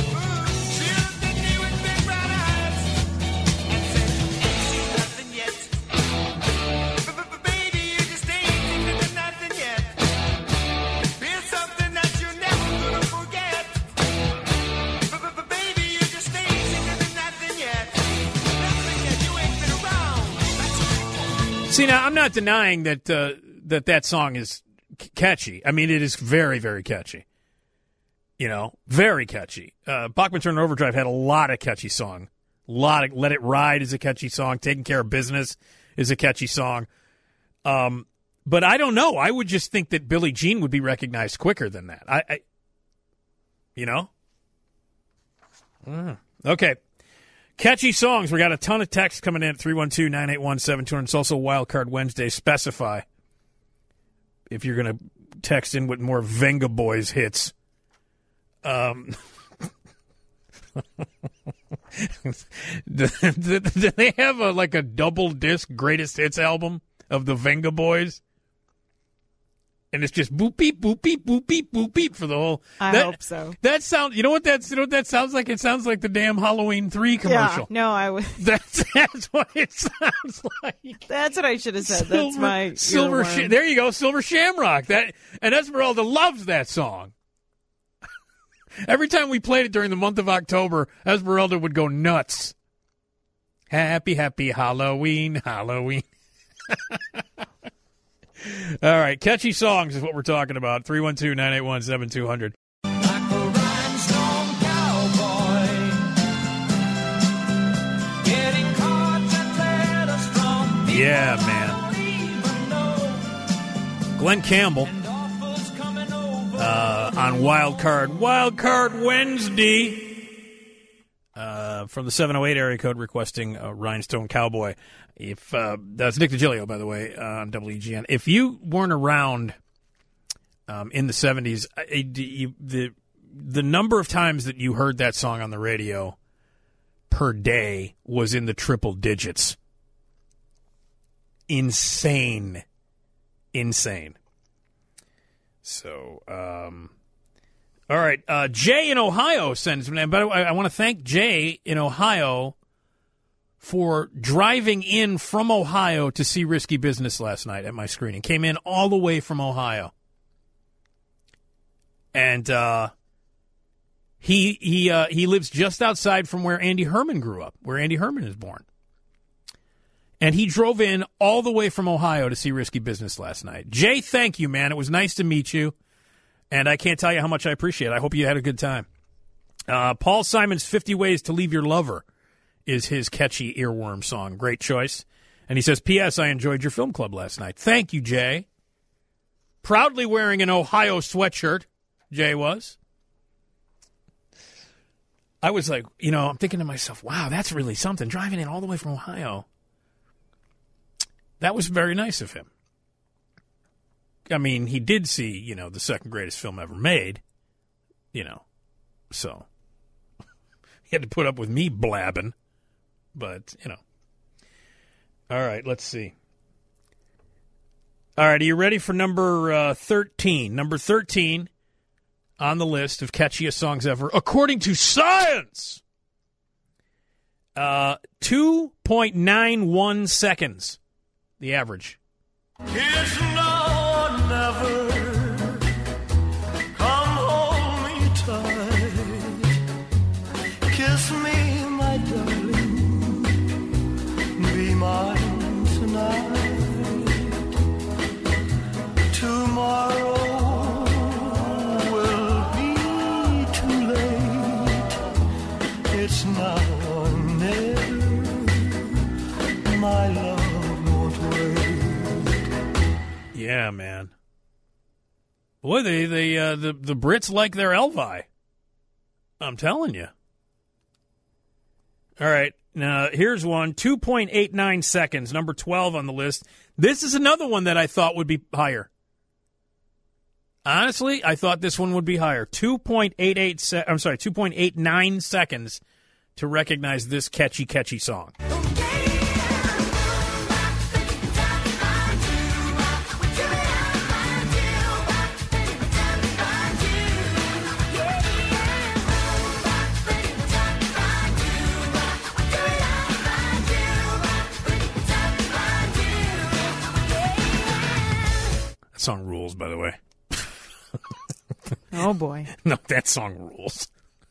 See, now, I'm not denying that uh, that, that song is c- catchy. I mean, it is very, very catchy. You know, very catchy. Uh, Bachman Turner Overdrive had a lot of catchy song. A lot of Let It Ride is a catchy song. Taking Care of Business is a catchy song. Um, but I don't know. I would just think that Billie Jean would be recognized quicker than that. I, I you know? Mm. Okay. Catchy songs. We got a ton of texts coming in at three one two, nine eight one, seven two hundred. It's also Wild Card Wednesday. Specify if you're going to text in with more Venga Boys hits. Um, do, do, do they have a, like a double disc greatest hits album of the Venga Boys? And it's just boop beep boop beep boop beep boop beep for the whole. I that, hope so. That sound. You know what that's. You know what that sounds like? It sounds like the damn Halloween three commercial. Yeah, no, I would. That's that's what it sounds like. That's what I should have said. That's my silver. earworm. Sh- there you go, Silver Shamrock. That and Esmeralda loves that song. Every time we played it during the month of October, Esmeralda would go nuts. Happy, happy Halloween, Halloween. All right, catchy songs is what we're talking about. three one two, nine eight one, seven two zero zero. Like a rhinestone cowboy, getting cards and letters from people Yeah, I don't even know, Glenn Campbell and offers coming over. uh, on Wild Card. Wild Card Wednesday. Uh, from the seven oh eight area code requesting uh, Rhinestone Cowboy. If uh, that's Nick DiGilio, by the way, uh, on W E G N. If you weren't around um, in the seventies, I, I- you, the the number of times that you heard that song on the radio per day was in the triple digits. Insane, insane. So, um, all right. Uh, Jay in Ohio sends, and by the way, I want to thank Jay in Ohio for driving in from Ohio to see Risky Business last night at my screening. Came in all the way from Ohio. And uh, he he uh, he lives just outside from where Andy Herman grew up, where Andy Herman is born. And he drove in all the way from Ohio to see Risky Business last night. Jay, thank you, man. It was nice to meet you. And I can't tell you how much I appreciate it. I hope you had a good time. Uh, Paul Simon's fifty Ways to Leave Your Lover is his catchy earworm song. Great choice. And he says, P S. I enjoyed your film club last night. Thank you, Jay. Proudly wearing an Ohio sweatshirt, Jay was. I was like, you know, I'm thinking to myself, wow, that's really something. Driving in all the way from Ohio. That was very nice of him. I mean, he did see, you know, the second greatest film ever made, you know, so he had to put up with me blabbing, but, you know. All right, let's see. All right, are you ready for number uh, thirteen? Number thirteen on the list of catchiest songs ever, according to science. Uh, two point nine one seconds, the average. Kiss now or never, come hold me tight. Kiss me, my darling, be mine tonight. Tomorrow will be too late. It's now or never, my love won't wait. Yeah, man. Boy, they, they uh, the the Brits like their Elvi. I'm telling you. All right, now here's one. two point eight nine seconds, number twelve on the list. This is another one that I thought would be higher. Honestly, I thought this one would be higher. two point eight eight se- I'm sorry, two point eight nine seconds to recognize this catchy, catchy song. That song rules, by the way. Oh, boy. No, that song rules.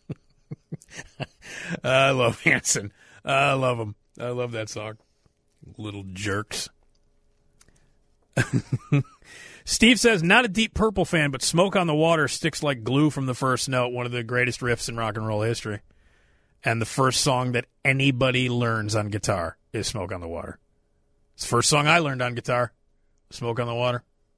I love Hanson. I love him. I love that song. Little jerks. Steve says, not a Deep Purple fan, but Smoke on the Water sticks like glue from the first note. One of the greatest riffs in rock and roll history. And the first song that anybody learns on guitar is Smoke on the Water. It's the first song I learned on guitar. Smoke on the Water.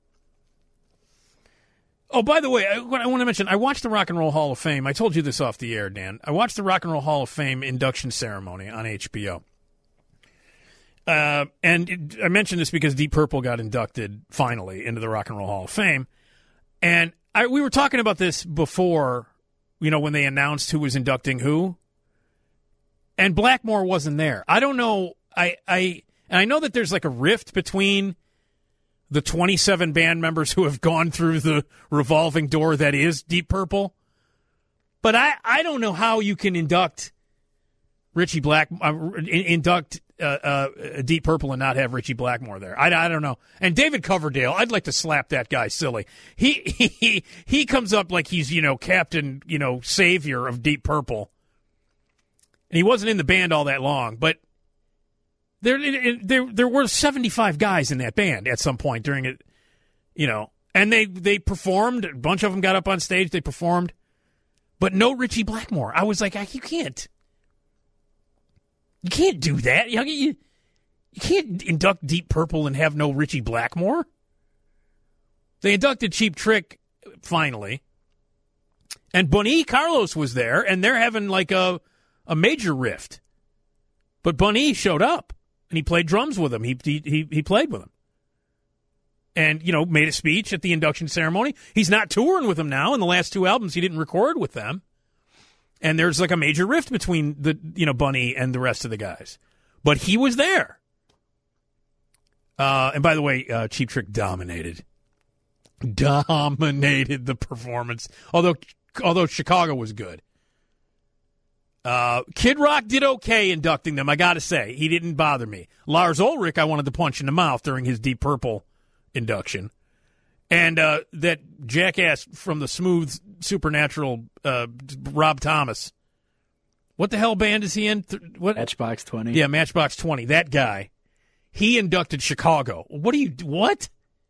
Oh, by the way, I, I want to mention, I watched the Rock and Roll Hall of Fame. I told you this off the air, Dan. I watched the Rock and Roll Hall of Fame induction ceremony on H B O. Uh, and it, I mentioned this because Deep Purple got inducted, finally, into the Rock and Roll Hall of Fame. And I, we were talking about this before, you know, when they announced who was inducting who. And Blackmore wasn't there. I don't know. I, I, and I know that there's like a rift between the twenty-seven band members who have gone through the revolving door that is Deep Purple. But I, I don't know how you can induct Richie Black, uh, induct uh, uh, Deep Purple and not have Richie Blackmore there. I, I don't know. And David Coverdale, I'd like to slap that guy silly. He he he comes up like he's, you know, captain, you know, savior of Deep Purple. And he wasn't in the band all that long, but there there there were seventy-five guys in that band at some point during it, you know. And they they performed. A bunch of them got up on stage. They performed, but no Richie Blackmore. I was like, you can't. You can't do that. You, you, you can't induct Deep Purple and have no Richie Blackmore. They inducted Cheap Trick finally. And Bunny Carlos was there, and they're having like a, a major rift. But Bunny showed up, and he played drums with him. He, he, he played with him. And, you know, made a speech at the induction ceremony. He's not touring with them now. In the last two albums, he didn't record with them. And there's like a major rift between the, you know, Bunny and the rest of the guys. But he was there. Uh, and by the way, uh, Cheap Trick dominated. Dominated the performance. Although, although Chicago was good. Uh, Kid Rock did okay inducting them, I gotta say. He didn't bother me. Lars Ulrich, I wanted to punch in the mouth during his Deep Purple induction. And uh, that jackass from the Smooth Supernatural, uh, Rob Thomas. What the hell band is he in? Th- what? Matchbox twenty. Yeah, Matchbox twenty. That guy. He inducted Chicago. What do you, what?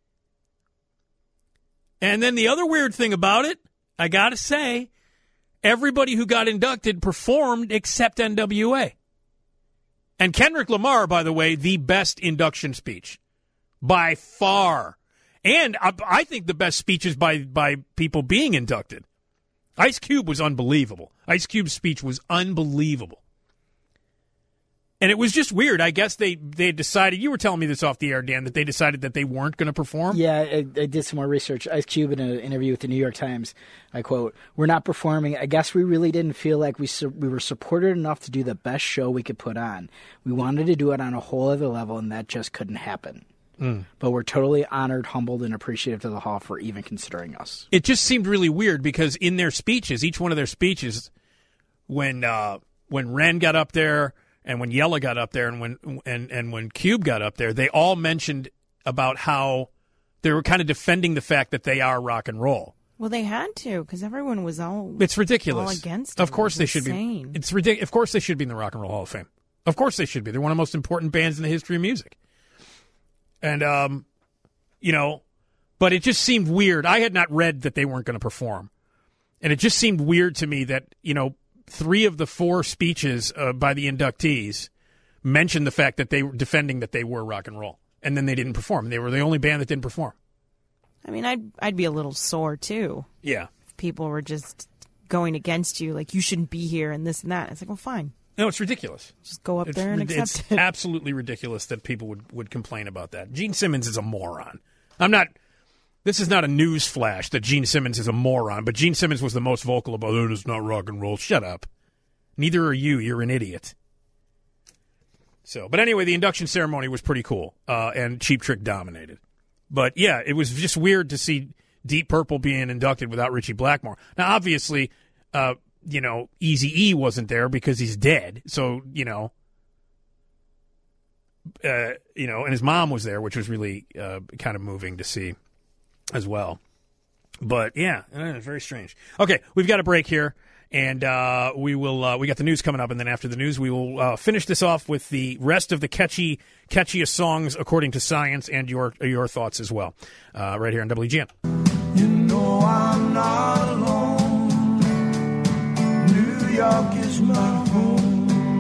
And then the other weird thing about it, I got to say, everybody who got inducted performed except N W A. And Kendrick Lamar, by the way, the best induction speech. By far. And I, I think the best speeches by, by people being inducted. Ice Cube was unbelievable. Ice Cube's speech was unbelievable. And it was just weird. I guess they, they decided, you were telling me this off the air, Dan, that they decided that they weren't going to perform? Yeah, I, I did some more research. Ice Cube, in an interview with the New York Times, I quote, "We're not performing. I guess we really didn't feel like we su- we were supported enough to do the best show we could put on. We wanted to do it on a whole other level, and that just couldn't happen. Mm. But we're totally honored, humbled, and appreciative to the Hall for even considering us." It just seemed really weird because in their speeches, each one of their speeches, when uh, when Ren got up there and when Yella got up there and when and, and when Cube got up there, they all mentioned about how they were kind of defending the fact that they are rock and roll. Well, they had to because everyone was all it's ridiculous. all against. Of it. course, it they should insane. be. It's ridiculous. Of course, they should be in the Rock and Roll Hall of Fame. Of course, they should be. They're one of the most important bands in the history of music. And, um, you know, but it just seemed weird. I had not read that they weren't going to perform. And it just seemed weird to me that, you know, three of the four speeches uh, by the inductees mentioned the fact that they were defending that they were rock and roll. And then they didn't perform. They were the only band that didn't perform. I mean, I'd, I'd be a little sore, too. Yeah. If people were just going against you, like, you shouldn't be here and this and that. It's like, well, fine. No, it's ridiculous. Just go up it's, there and accept it's it. It's absolutely ridiculous that people would, would complain about that. Gene Simmons is a moron. I'm not – this is not a news flash that Gene Simmons is a moron, but Gene Simmons was the most vocal about it. It's not rock and roll. Shut up. Neither are you. You're an idiot. So, but anyway, the induction ceremony was pretty cool, uh, and Cheap Trick dominated. But, yeah, it was just weird to see Deep Purple being inducted without Richie Blackmore. Now, obviously uh, – you know, Eazy-E wasn't there because he's dead. So, you know, uh, you know, and his mom was there, which was really uh, kind of moving to see as well. But, yeah, uh, very strange. Okay, we've got a break here, and uh, we will, uh, we got the news coming up, and then after the news, we will uh, finish this off with the rest of the catchy, catchiest songs according to science and your, your thoughts as well, uh, right here on W G N. You know I'm not alone. New York is my home.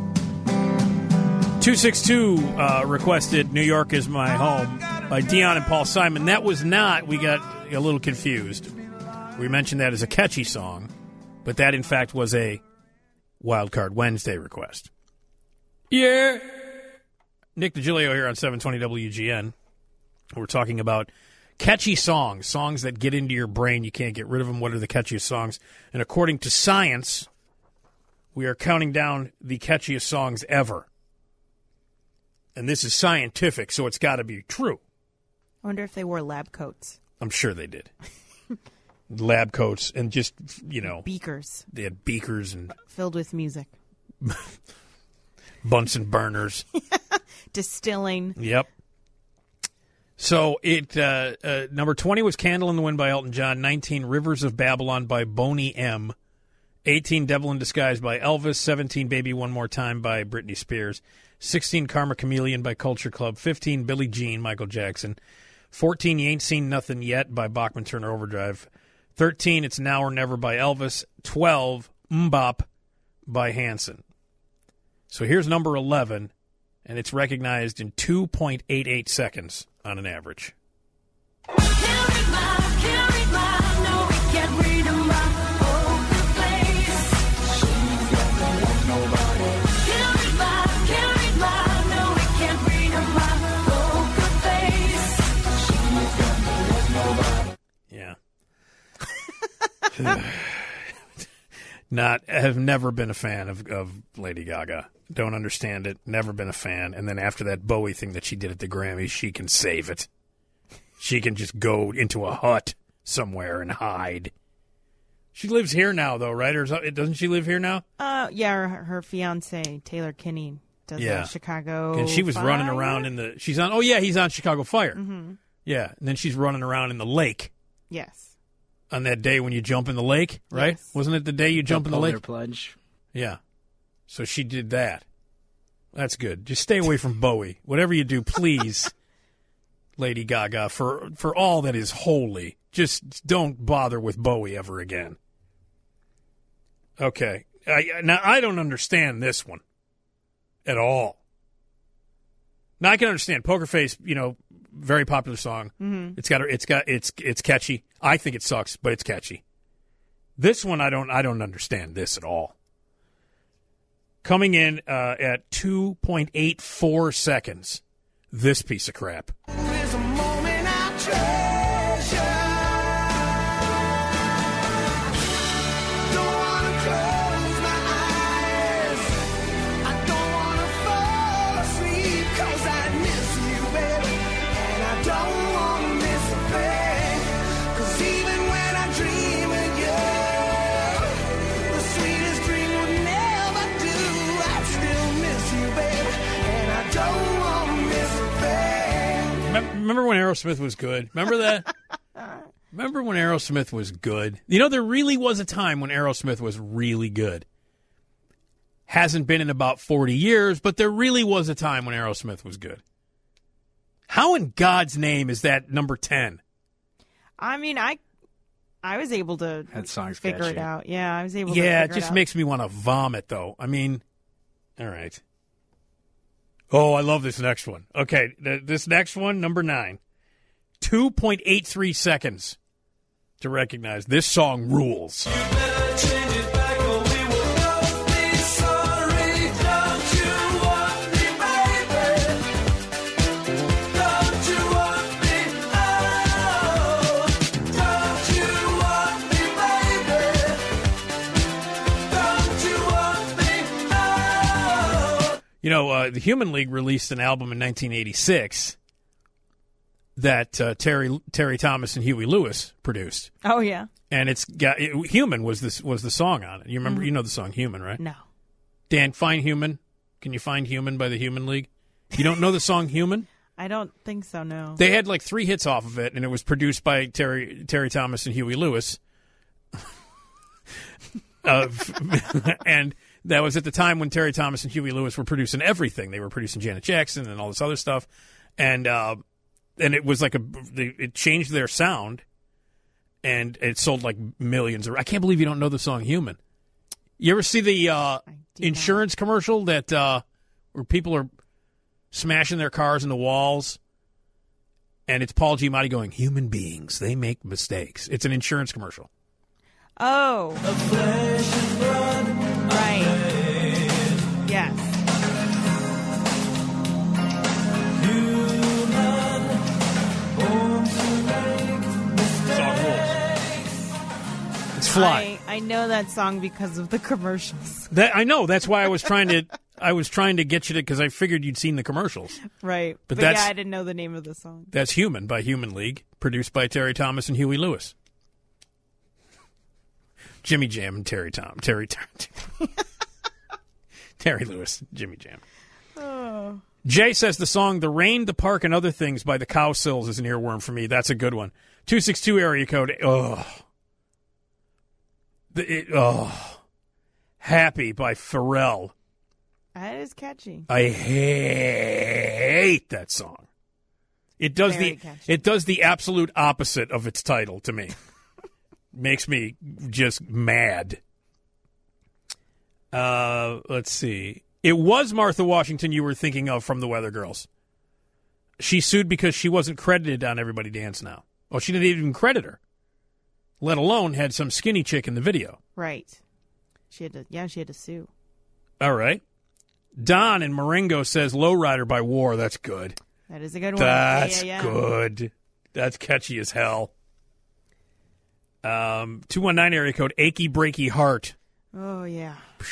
two six two uh, requested New York is my home by Dion and Paul Simon. That was not, we got a little confused. We mentioned that as a catchy song, but that in fact was a Wildcard Wednesday request. Yeah. Nick DiGilio here on seven twenty W G N. We're talking about catchy songs, songs that get into your brain. You can't get rid of them. What are the catchiest songs? And according to science, we are counting down the catchiest songs ever. And this is scientific, so it's got to be true. I wonder if they wore lab coats. I'm sure they did. Lab coats and just, you know. Beakers. They had beakers and. Filled with music. Bunsen burners. Distilling. Yep. So it uh, uh, number twenty was Candle in the Wind by Elton John. nineteen, Rivers of Babylon by Boney M. eighteen, Devil in Disguise by Elvis. seventeen, Baby One More Time by Britney Spears. sixteen, Karma Chameleon by Culture Club. fifteen, Billie Jean, Michael Jackson. fourteen, You Ain't Seen Nothing Yet by Bachman Turner Overdrive. thirteen, It's Now or Never by Elvis. twelve, Mbop by Hanson. So here's number eleven, and it's recognized in two point eight eight seconds on an average. Yeah. Not have never been a fan of, of Lady Gaga. Don't understand it. Never been a fan. And then after that Bowie thing that she did at the Grammys, she can save it. She can just go into a hut somewhere and hide. She lives here now, though, right? Or doesn't she live here now? Uh, yeah, her, her fiance Taylor Kinney does Yeah. the Chicago. And she was Fire? running around in the. She's on. Oh yeah, he's on Chicago Fire. Mm-hmm. Yeah, and then she's running around in the lake. Yes. On that day when you jump in the lake, right? Yes. Wasn't it the day you jump in the Polar lake? plunge. Yeah. So she did that. That's good. Just stay away from Bowie. Whatever you do, please, Lady Gaga, for for all that is holy, just don't bother with Bowie ever again. Okay. I, now, I don't understand this one at all. Now, I can understand Poker Face, you know, very popular song. Mm-hmm. It's got it's got it's it's catchy. I think it sucks, but it's catchy. This one I don't I don't understand this at all. Coming in uh, at two point eight four seconds, this piece of crap. There's a moment I treasure. Don't wanna close my eyes. I don't wanna fall asleep 'cause I miss you, baby. And I don't wanna miss a thing. 'Cause even when I dream of you, the sweetest dream would never do. I still miss you, baby. And I don't wanna miss a thing. Mem- Remember when Aerosmith was good? Remember that? Remember when Aerosmith was good? You know, there really was a time when Aerosmith was really good. Hasn't been in about forty years, but there really was a time when Aerosmith was good. How in God's name is that number ten? I mean, I I was able to That song's figure catchy. it out. Yeah, I was able to Yeah, it figure just it out. makes me want to vomit, though. I mean, all right. Oh, I love this next one. Okay, th- this next one, number nine. two point eight three seconds to recognize this song rules. You know, uh, the Human League released an album in nineteen eighty-six that uh, Terry Terry Thomas and Huey Lewis produced, Oh yeah. and it's got it, "Human" was this was the song on it. You remember? Mhm. You know the song "Human," right? No. Dan, find "Human." Can you find "Human" by the Human League? You don't know the song "Human"? I don't think so. No. They had like three hits off of it, and it was produced by Terry Terry Thomas and Huey Lewis. uh, and that was at the time when Terry Thomas and Huey Lewis were producing everything. They were producing Janet Jackson and all this other stuff, and uh, and it was like a they, it changed their sound, and it sold like millions. Of, I can't believe you don't know the song "Human." You ever see the uh, insurance commercial that uh, where people are smashing their cars into walls, and it's Paul Giamatti going, "Human beings, they make mistakes." It's an insurance commercial. Oh. Right. Yes. Song rules. It's Fly. I, I know that song because of the commercials. That I know. That's why I was trying to. I was trying to get you to because I figured you'd seen the commercials. Right. But But, that's- yeah, I didn't know the name of the song. That's Human by Human League, produced by Terry Thomas and Huey Lewis. Jimmy Jam and Terry Tom. Terry Terry, Terry Lewis. Jimmy Jam. Oh. Jay says the song The Rain, the Park, and Other Things by the Cow Sills is an earworm for me. That's a good one. two six two area code. Oh. The, it, oh. Happy by Pharrell. That is catchy. I hate that song. It does Very the catchy. it does the absolute opposite of its title to me. Makes me just mad. Uh, let's see. It was Martha Washington you were thinking of from the Weather Girls. She sued because she wasn't credited on Everybody Dance Now. Well, she didn't even credit her, let alone had some skinny chick in the video. Right. She had to. Yeah, she had to sue. All right. Don in Marengo says Lowrider by War. That's good. That is a good one. That's yeah, yeah, yeah. good. That's catchy as hell. Um, two one nine area code, Achy Breaky Heart. Oh yeah.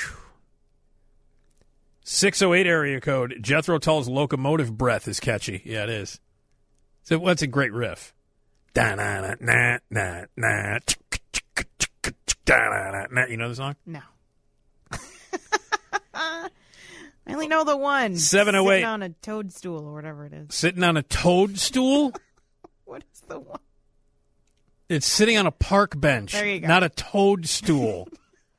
six oh eight area code, Jethro Tull's Locomotive Breath is catchy. Yeah, it is. So what's a great riff? Da-na-na-na, na-na, da-na-na-na. You know the song? No. I only know the one. seven oh eight. Sitting on a toadstool or whatever it is. Sitting on a toadstool? What is the one? It's sitting on a park bench, There you go. not a toadstool.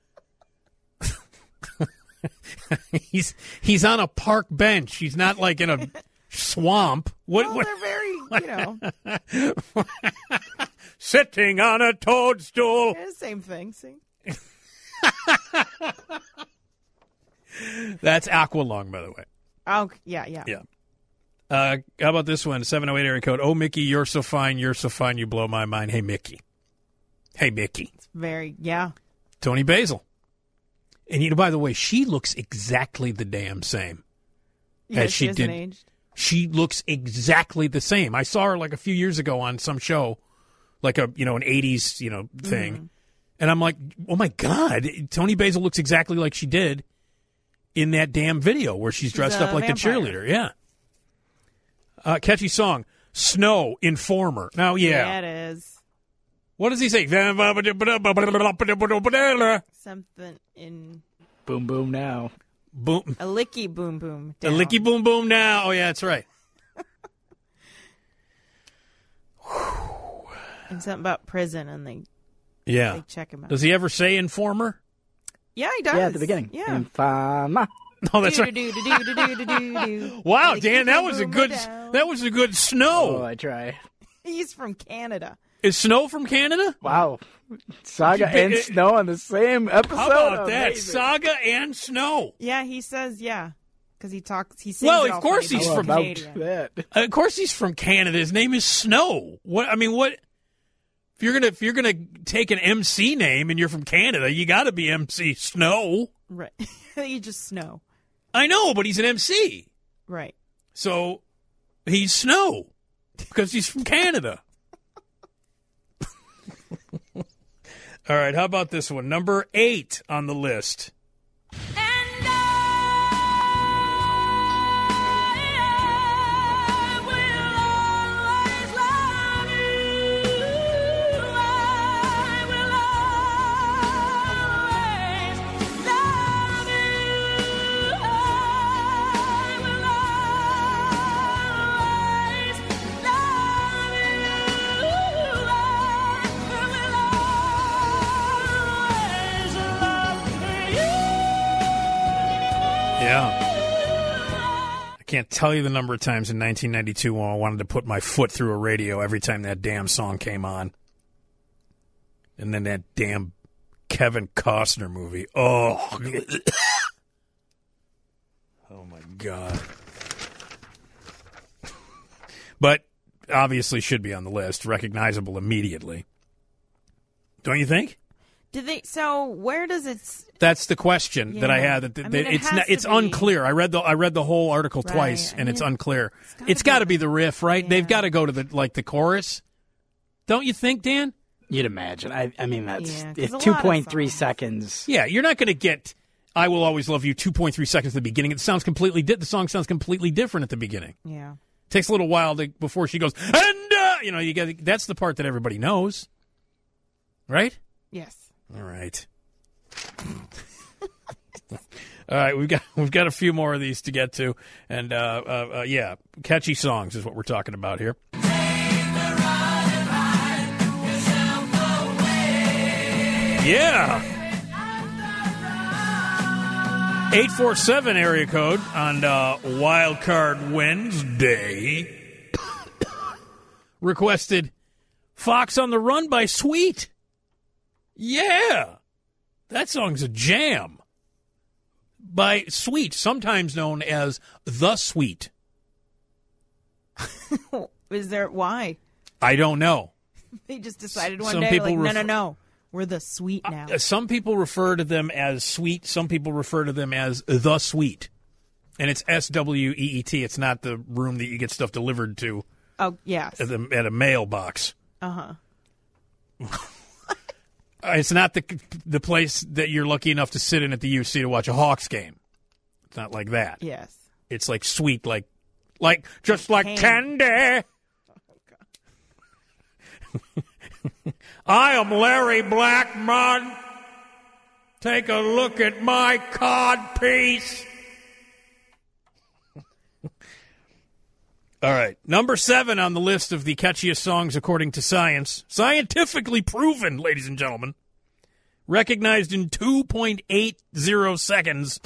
he's he's on a park bench. He's not like in a swamp. What? Well, what? they're very, you know, Sitting on a toadstool. yeah, same thing. See? That's Aqualung, by the way. Oh, yeah, yeah. Yeah. Uh, how about this one? seven oh eight area code. Oh, Mickey, you're so fine. You're so fine. You blow my mind. Hey, Mickey. Hey, Mickey. It's very, yeah. Tony Basil. And, you know, by the way, she looks exactly the damn same Yeah, as she, hasn't did. aged. She looks exactly the same. I saw her like a few years ago on some show, like a, you know, an eighties, you know, thing. Mm-hmm. And I'm like, oh, my God. Tony Basil looks exactly like she did in that damn video where she's dressed a up like vampire. the cheerleader. Yeah. Uh, catchy song. Snow, Informer. Now, yeah. Yeah, it is. What does he say? Something in Boom, boom now. Boom. a licky boom boom. A Down. licky boom boom now. Oh, yeah, that's right. And something about prison, and they Yeah. they check him out. Does he ever say Informer? Yeah, he does. Yeah, at the beginning. Yeah. Infama. Oh, that's right. Do-do-do-do-do-do-do-do. Wow, Licky Dan, that boom was a boom good. down. That was a good Snow. Oh, I try. He's from Canada. Is Snow from Canada? Wow. Saga and It- Snow on the same episode. How about that? Amazing. Saga and Snow. Yeah, he says yeah, because he talks. He sings. Well, it of all course funny, he's but How from about Canadian. that? Uh, of course, he's from Canada. His name is Snow. What? I mean, what? If you're gonna if you're gonna take an M C name and you're from Canada, you got to be M C Snow. Right. You just snow. I know, but he's an M C, Right. so he's Snow because he's from Canada. All right, how about this one? Number eight on the list. Yeah. I can't tell you the number of times in nineteen ninety-two when I wanted to put my foot through a radio every time that damn song came on. And then that damn Kevin Costner movie. Oh. Oh, my God. But obviously should be on the list. Recognizable immediately. Don't you think? Did they? So where does it? s- That's the question Yeah. that I had. That, that I mean, it it's has not, to it's be. unclear. I read the I read the whole article Right. twice, I and mean, it's unclear. gotta It's got to be be the riff, right? Yeah. They've got to go to the like the chorus. Don't you think, Dan? You'd imagine. I, I mean, that's Yeah, 'cause it's a lot two of point three songs. seconds. Yeah, you're not going to get I Will Always Love You, two point three seconds at the beginning. It sounds completely di- the song sounds completely different at the beginning. Yeah. Takes a little while to, before she goes, and, uh, you know, you get that's the part that everybody knows. Right? Yes. All right. All right, we've got we've got a few more of these to get to, and uh, uh, uh, yeah, catchy songs is what we're talking about here. Yeah. eight four seven area code on uh, Wild Card Wednesday requested Fox on the Run by Sweet. Yeah. That song's a jam. By Sweet, sometimes known as The Sweet. Is there why? I don't know. They just decided one Some day, people like, no, refer- no, no, we're the Sweet now. Uh, some people refer to them as Sweet. Some people refer to them as The Sweet. And it's S W E E T. It's not the room that you get stuff delivered to Oh yes. at, the, at a mailbox. Uh huh. It's not the the place that you're lucky enough to sit in at the U C to watch a Hawks game. It's not like that. Yes. It's like sweet, like like just like Candy. candy. I am Larry Blackmon. Take a look at my cod piece. All right. Number seven on the list of the catchiest songs according to science. Scientifically proven, ladies and gentlemen. Recognized in two point eight zero seconds.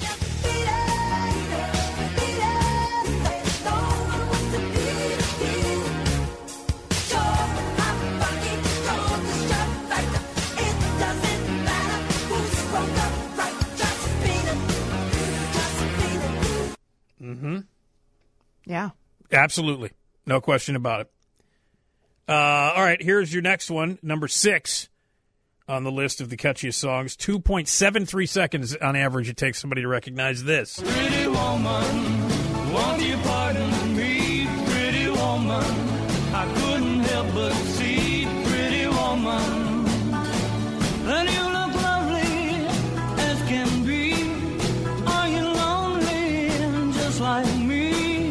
Mm-hmm. Yeah. Absolutely. No question about it. Uh, all right, here's your next one, number six on the list of the catchiest songs. two point seven three seconds on average it takes somebody to recognize this. Pretty woman, won't you pardon me, pretty woman? I couldn't help but see, pretty woman. Then you look lovely as can be. Are you lonely just like me?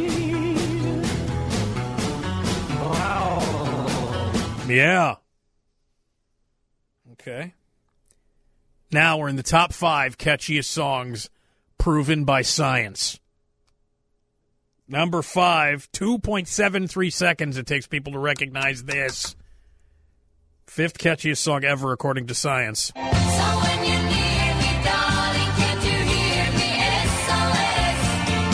Yeah. Okay. Now we're in the top five catchiest songs proven by science. Number five, two point seven three seconds it takes people to recognize this. Fifth catchiest song ever according to science. So when you're near me, darling, can't you hear me? S O S.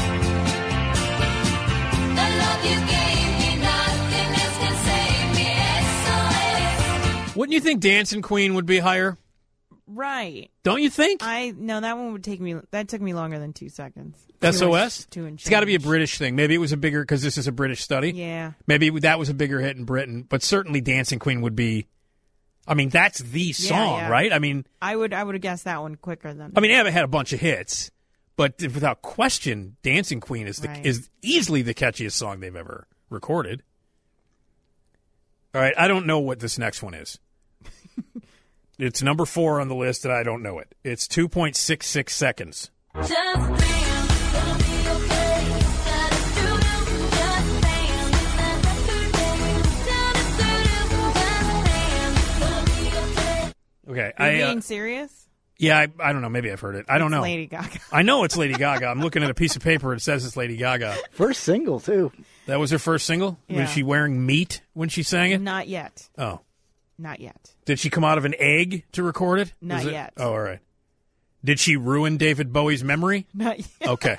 The love you gave me, nothing else can save me. S O S. Wouldn't you think Dancing Queen would be higher? Right. Don't you think? I no, that one would take me. That took me longer than two seconds. S O S? Two and It's got to be a change. British thing. Maybe it was a bigger, because this is a British study. Yeah. Maybe that was a bigger hit in Britain, but certainly Dancing Queen would be, I mean, that's the song, yeah. right? I mean, I would. I would have guessed that one quicker than. I mean, ABBA had a bunch of hits, but without question, Dancing Queen is the, Right. is easily the catchiest song they've ever recorded. All right, I don't know what this next one is. It's number four on the list, and I don't know it. It's two point six six seconds. Just dance, it'll be okay. Just do do, just dance. Just do do, just dance. It'll be okay. Okay, Are you I uh, being serious? yeah, I, I don't know. Maybe I've heard it. I don't It's know. Lady Gaga. I know it's Lady Gaga. I'm looking at a piece of paper. It says it's Lady Gaga. First single, too. That was her first single? Yeah. Was she wearing meat when she sang it? Not yet. Oh. Not yet. Did she come out of an egg to record it? Not Was it- yet. Oh, all right. Did she ruin David Bowie's memory? Not yet. Okay.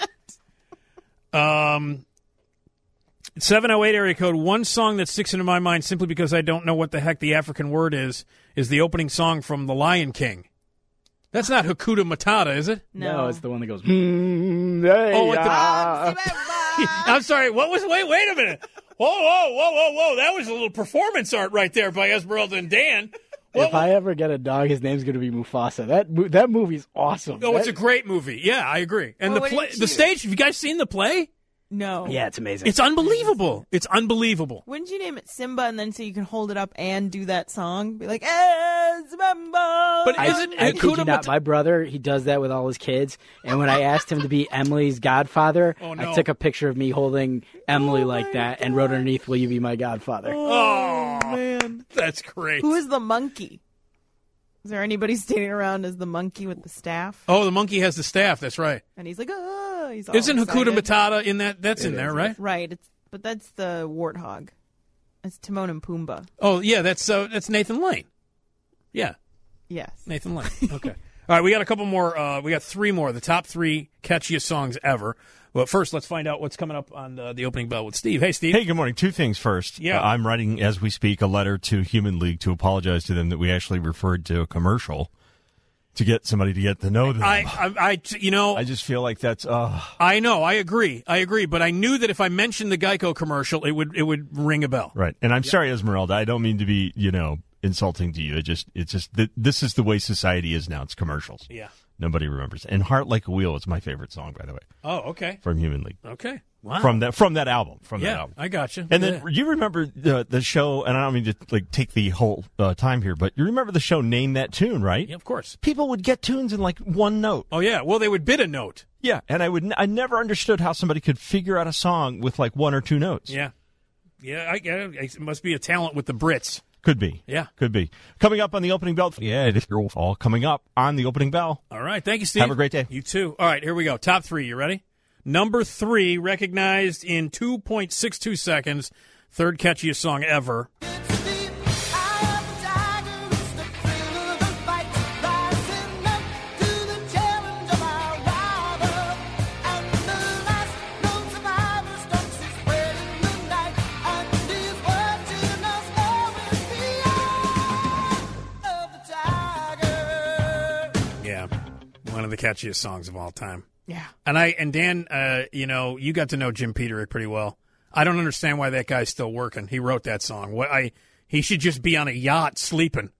Um, seven oh eight area code. One song that sticks into my mind simply because I don't know what the heck the African word is, is the opening song from The Lion King. That's not Hakuna Matata, is it? No. it's the one that goes. Mm, hey, Oh, at the- ah." I'm sorry. What was? Wait, wait a minute. Whoa, whoa, whoa, whoa, whoa! That was a little performance art right there by Esmeralda and Dan. What, If I ever get a dog, his name's going to be Mufasa. That mo- that movie's awesome. oh, it's a That- great movie. Yeah, I agree. And Well, the what play, did the you- stage. Have you guys seen the play? No. Yeah, it's amazing. It's unbelievable. It's unbelievable. Wouldn't you name it Simba and then so you can hold it up and do that song? Be like, eh, Simba. But I, isn't I kid you Hakuna not, Matata? my brother, he does that with all his kids. And when I asked him to be Emily's godfather, Oh, no. I took a picture of me holding Emily like that and wrote underneath, "Will you be my godfather?" Oh, man. That's great. Who is the monkey? Is there anybody standing around as the monkey with the staff? Oh, the monkey has the staff. That's right. And he's like, oh, he's all Isn't Hakuna excited. Matata in that? That's in there, right? Right. It's but that's the warthog. It's Timon and Pumbaa. Oh, yeah. That's uh, that's Nathan Lane. Yeah, Yes. Nathan Lane. Okay. All right, we got a couple more. Uh, we got three more. The top three catchiest songs ever. But first, let's find out what's coming up on uh, the opening bell with Steve. Hey, Steve. Hey, good morning. Two things first. Yeah. Uh, I'm writing, as we speak, a letter to Human League to apologize to them that we actually referred to a commercial to get somebody to get to know them. I, I, I, you know, I just feel like that's, uh, I know, I agree, I agree. But I knew that if I mentioned the Geico commercial, it would, it would ring a bell. right. And I'm sorry, Esmeralda. I don't mean to be, you know, insulting to you. It just, it's just, th- this is the way society is now. It's commercials. Yeah. Nobody remembers. And Heart Like a Wheel is my favorite song, by the way, Oh, okay. from Human League. Okay. Wow. From that, from that album. From that yeah, album. I got you. And then you remember the the show, and I don't mean to like take the whole uh, time here, but you remember the show Name That Tune, right? yeah, of course. People would get tunes in like one note. Oh, yeah. Well, they would bid a note. Yeah, and I would n- I never understood how somebody could figure out a song with like one or two notes. Yeah. Yeah, I get it. It must be a talent with the Brits. Could be. Yeah. Could be. Coming up on the opening bell. Yeah, it is all coming up on the opening bell. All right. Thank you, Steve. Have a great day. You too. All right, here we go. Top three. You ready? Number three, recognized in two point six two seconds. Third catchiest song ever. Yeah. One of the catchiest songs of all time. Yeah. And I and Dan, uh, you know, you got to know Jim Peterick pretty well. I don't understand why that guy's still working. He wrote that song. What I he should just be on a yacht sleeping.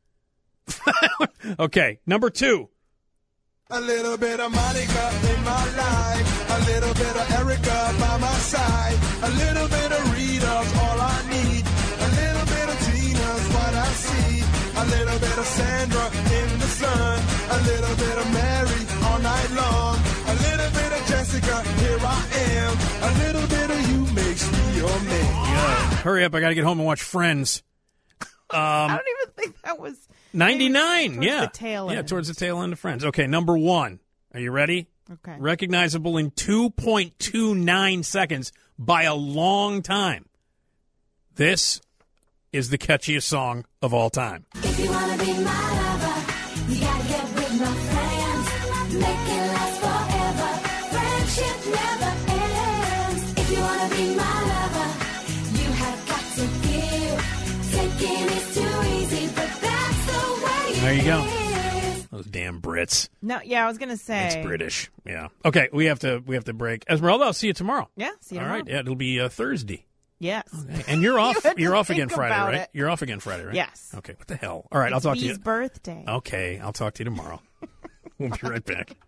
Okay, number two. A little bit of Monica in my life, a little bit of Erica by my side, a little bit of Rita's all I need, a little bit of Tina's what I see, a little bit of Sandra in the sun, a little bit of Mary all night long, a little bit of Jessica, here I am, a little bit of you makes me your man. Yeah, hurry up! I got to get home and watch Friends. Um, I don't even think that was ninety-nine. towards Yeah, the tail yeah, end. towards the tail end of Friends. Okay, number one. Are you ready? Okay. Recognizable in two point two nine seconds by a long time. This is the catchiest song of all time. If you wanna be my lover, you gotta get with my friends. Make it last forever. Friendship never ends. If you wanna be my lover, you have got to give. Taking is too easy, but that's the way it There you go. is. Those damn Brits. No, yeah, I was gonna say It's British. Yeah. Okay, we have to we have to break. Esmeralda, I'll see you tomorrow. Yeah, see you All tomorrow. right. Yeah, it'll be uh, Thursday. Yes. And you're off. You had to you're off think again Friday, about right? it. You're off again Friday, right? Yes. Okay. What the hell? All right. I'll It's talk to Bee's you. birthday. Okay. I'll talk to you tomorrow. We'll be right back.